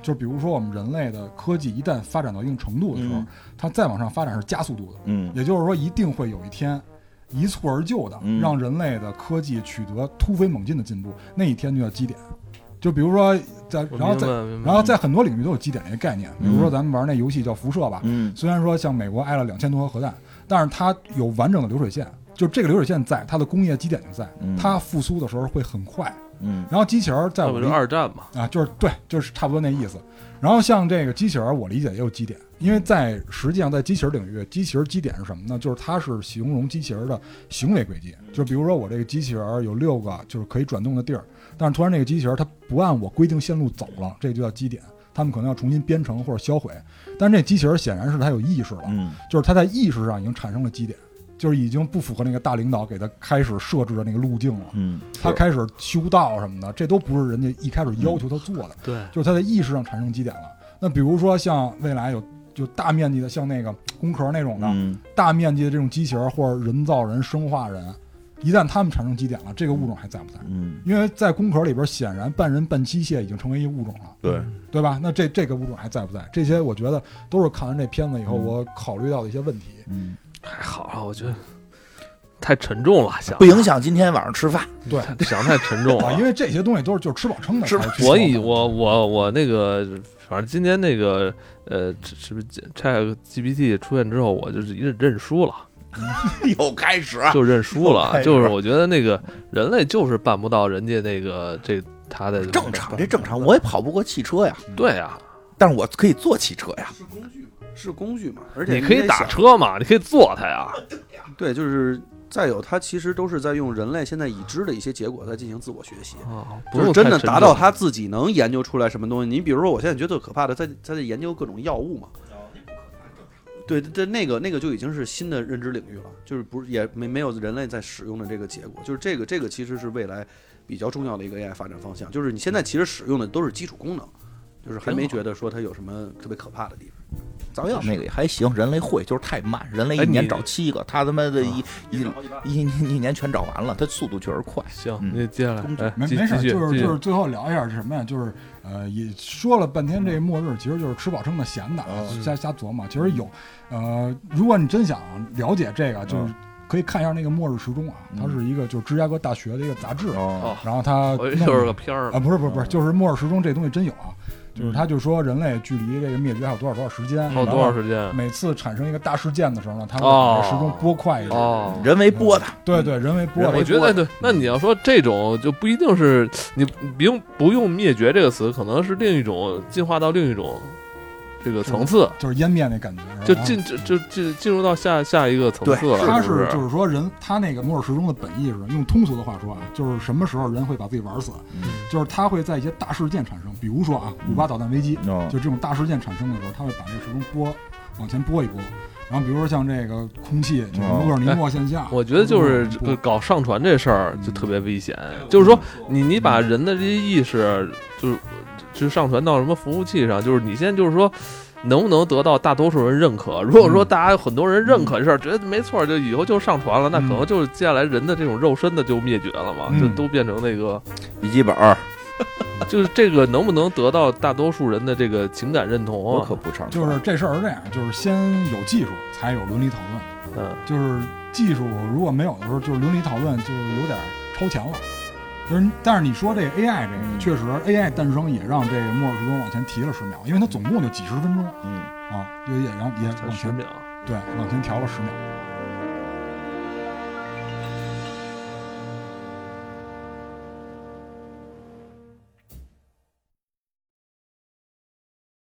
就比如说我们人类的科技一旦发展到一定程度的时候，它再往上发展是加速度的，也就是说一定会有一天一蹴而就的让人类的科技取得突飞猛进的进步，那一天就叫基点。就比如说然后在很多领域都有基点这个概念，比如说咱们玩那游戏叫辐射吧，虽然说像美国挨了2000多颗核弹，但是它有完整的流水线，就这个流水线在它的工业基点就在，它复苏的时候会很快。然后机器人在我就二战嘛啊，就是对，就是差不多那意思。然后像这个机器人，我理解也有基点，因为实际上在机器人领域，机器人基点是什么呢？就是它是形容机器人的行为轨迹。就比如说我这个机器人有6个就是可以转动的地儿，但是突然这个机器人它不按我规定线路走了，这就叫基点。他们可能要重新编程或者销毁，但这机器人显然是它有意识了，就是它在意识上已经产生了基点。就是已经不符合那个大领导给他开始设置的那个路径了，他开始修道什么的，这都不是人家一开始要求他做的， 对， 就是他在意识上产生基点了。那比如说像未来就大面积的像那个工壳那种的，大面积的这种机器人或者人造人、生化人，一旦他们产生基点了，这个物种还在不在？因为在工壳里边，显然半人半机械已经成为一物种了，对吧？那这个物种还在不在？这些我觉得都是看完这片子以后我考虑到的一些问题。 太好了，我觉得太沉重了，想不影响今天晚上吃饭。 对， 想太沉重了， 因为这些东西都是就是吃饱撑的。 我那个，反正今天那个是不是 ChatGPT 出现之后，我就是认输了。 又开始就认输了，就是我觉得那个人类就是办不到人家那个他的正常，这正常，我也跑不过汽车呀。 对呀， 但是我可以坐汽车呀。 是工具嘛，而且你可以打车嘛，你可以坐它呀。 对，就是再有，它其实都是在用人类现在已知的一些结果在进行自我学习，不是真的达到他自己能研究出来什么东西。你比如说，我现在觉得最可怕的，他在研究各种药物嘛。对，那个就已经是新的认知领域了，就是不是也没有人类在使用的这个结果，就是这个其实是未来比较重要的一个 AI 发展方向，就是你现在其实使用的都是基础功能，就是还没觉得说它有什么特别可怕的地方。 造药那个也还行，人类会就是太慢，人类一年找7个，他他妈的一年全找完了，他速度确实快。 行，你接下来没事，就是最后聊一下是什么呀？就是也说了半天，这个末日其实就是吃饱撑的闲的，瞎琢磨。其实有如果你真想了解这个，就是可以看一下那个《末日时钟》啊，它是一个就是芝加哥大学的一个杂志，然后它就是个片儿啊，不是，就是《末日时钟》这东西真有啊。就是他就说人类距离这个灭绝还有多少时间， 还有多少时间？ 每次产生一个大事件的时候呢，他会把这时钟拨快一点， 人为拨的。 对，人为拨的。 我觉得对，那你要说这种就不一定是你不用灭绝这个词，可能是另一种进化到另一种这个层次， 就是湮灭那感觉， 就进入到下一个层次了。 他就是说人，他那个末日时钟的本意是用通俗的话说啊，就是什么时候人会把自己玩死，就是他会在一些大事件产生，比如说啊，58导弹危机，就这种大事件产生的时候，他会把这个时钟往前拨一拨。然后比如说像这个空气这个穆尔尼诺现象， 我觉得就是搞上传这事儿就特别危险，就是说你把人的这些意识就上传到什么服务器上，就是你现在就是说能不能得到大多数人认可？如果说大家很多人认可这事儿，觉得没错，就以后就上传了，那可能就是接下来人的这种肉身的就灭绝了嘛，就都变成那个笔记本。 就是这个能不能得到大多数人的这个情感认同啊？ 我可不上。 就是这事儿是这样，就是先有技术才有伦理讨论。就是技术如果没有的时候，就是伦理讨论就有点超前了。但是你说这个 AI 这个确实 AI 诞生也让这个末日时钟往前提了10秒，因为它总共就几十分钟，也往前 10秒， 对，往前调了10秒。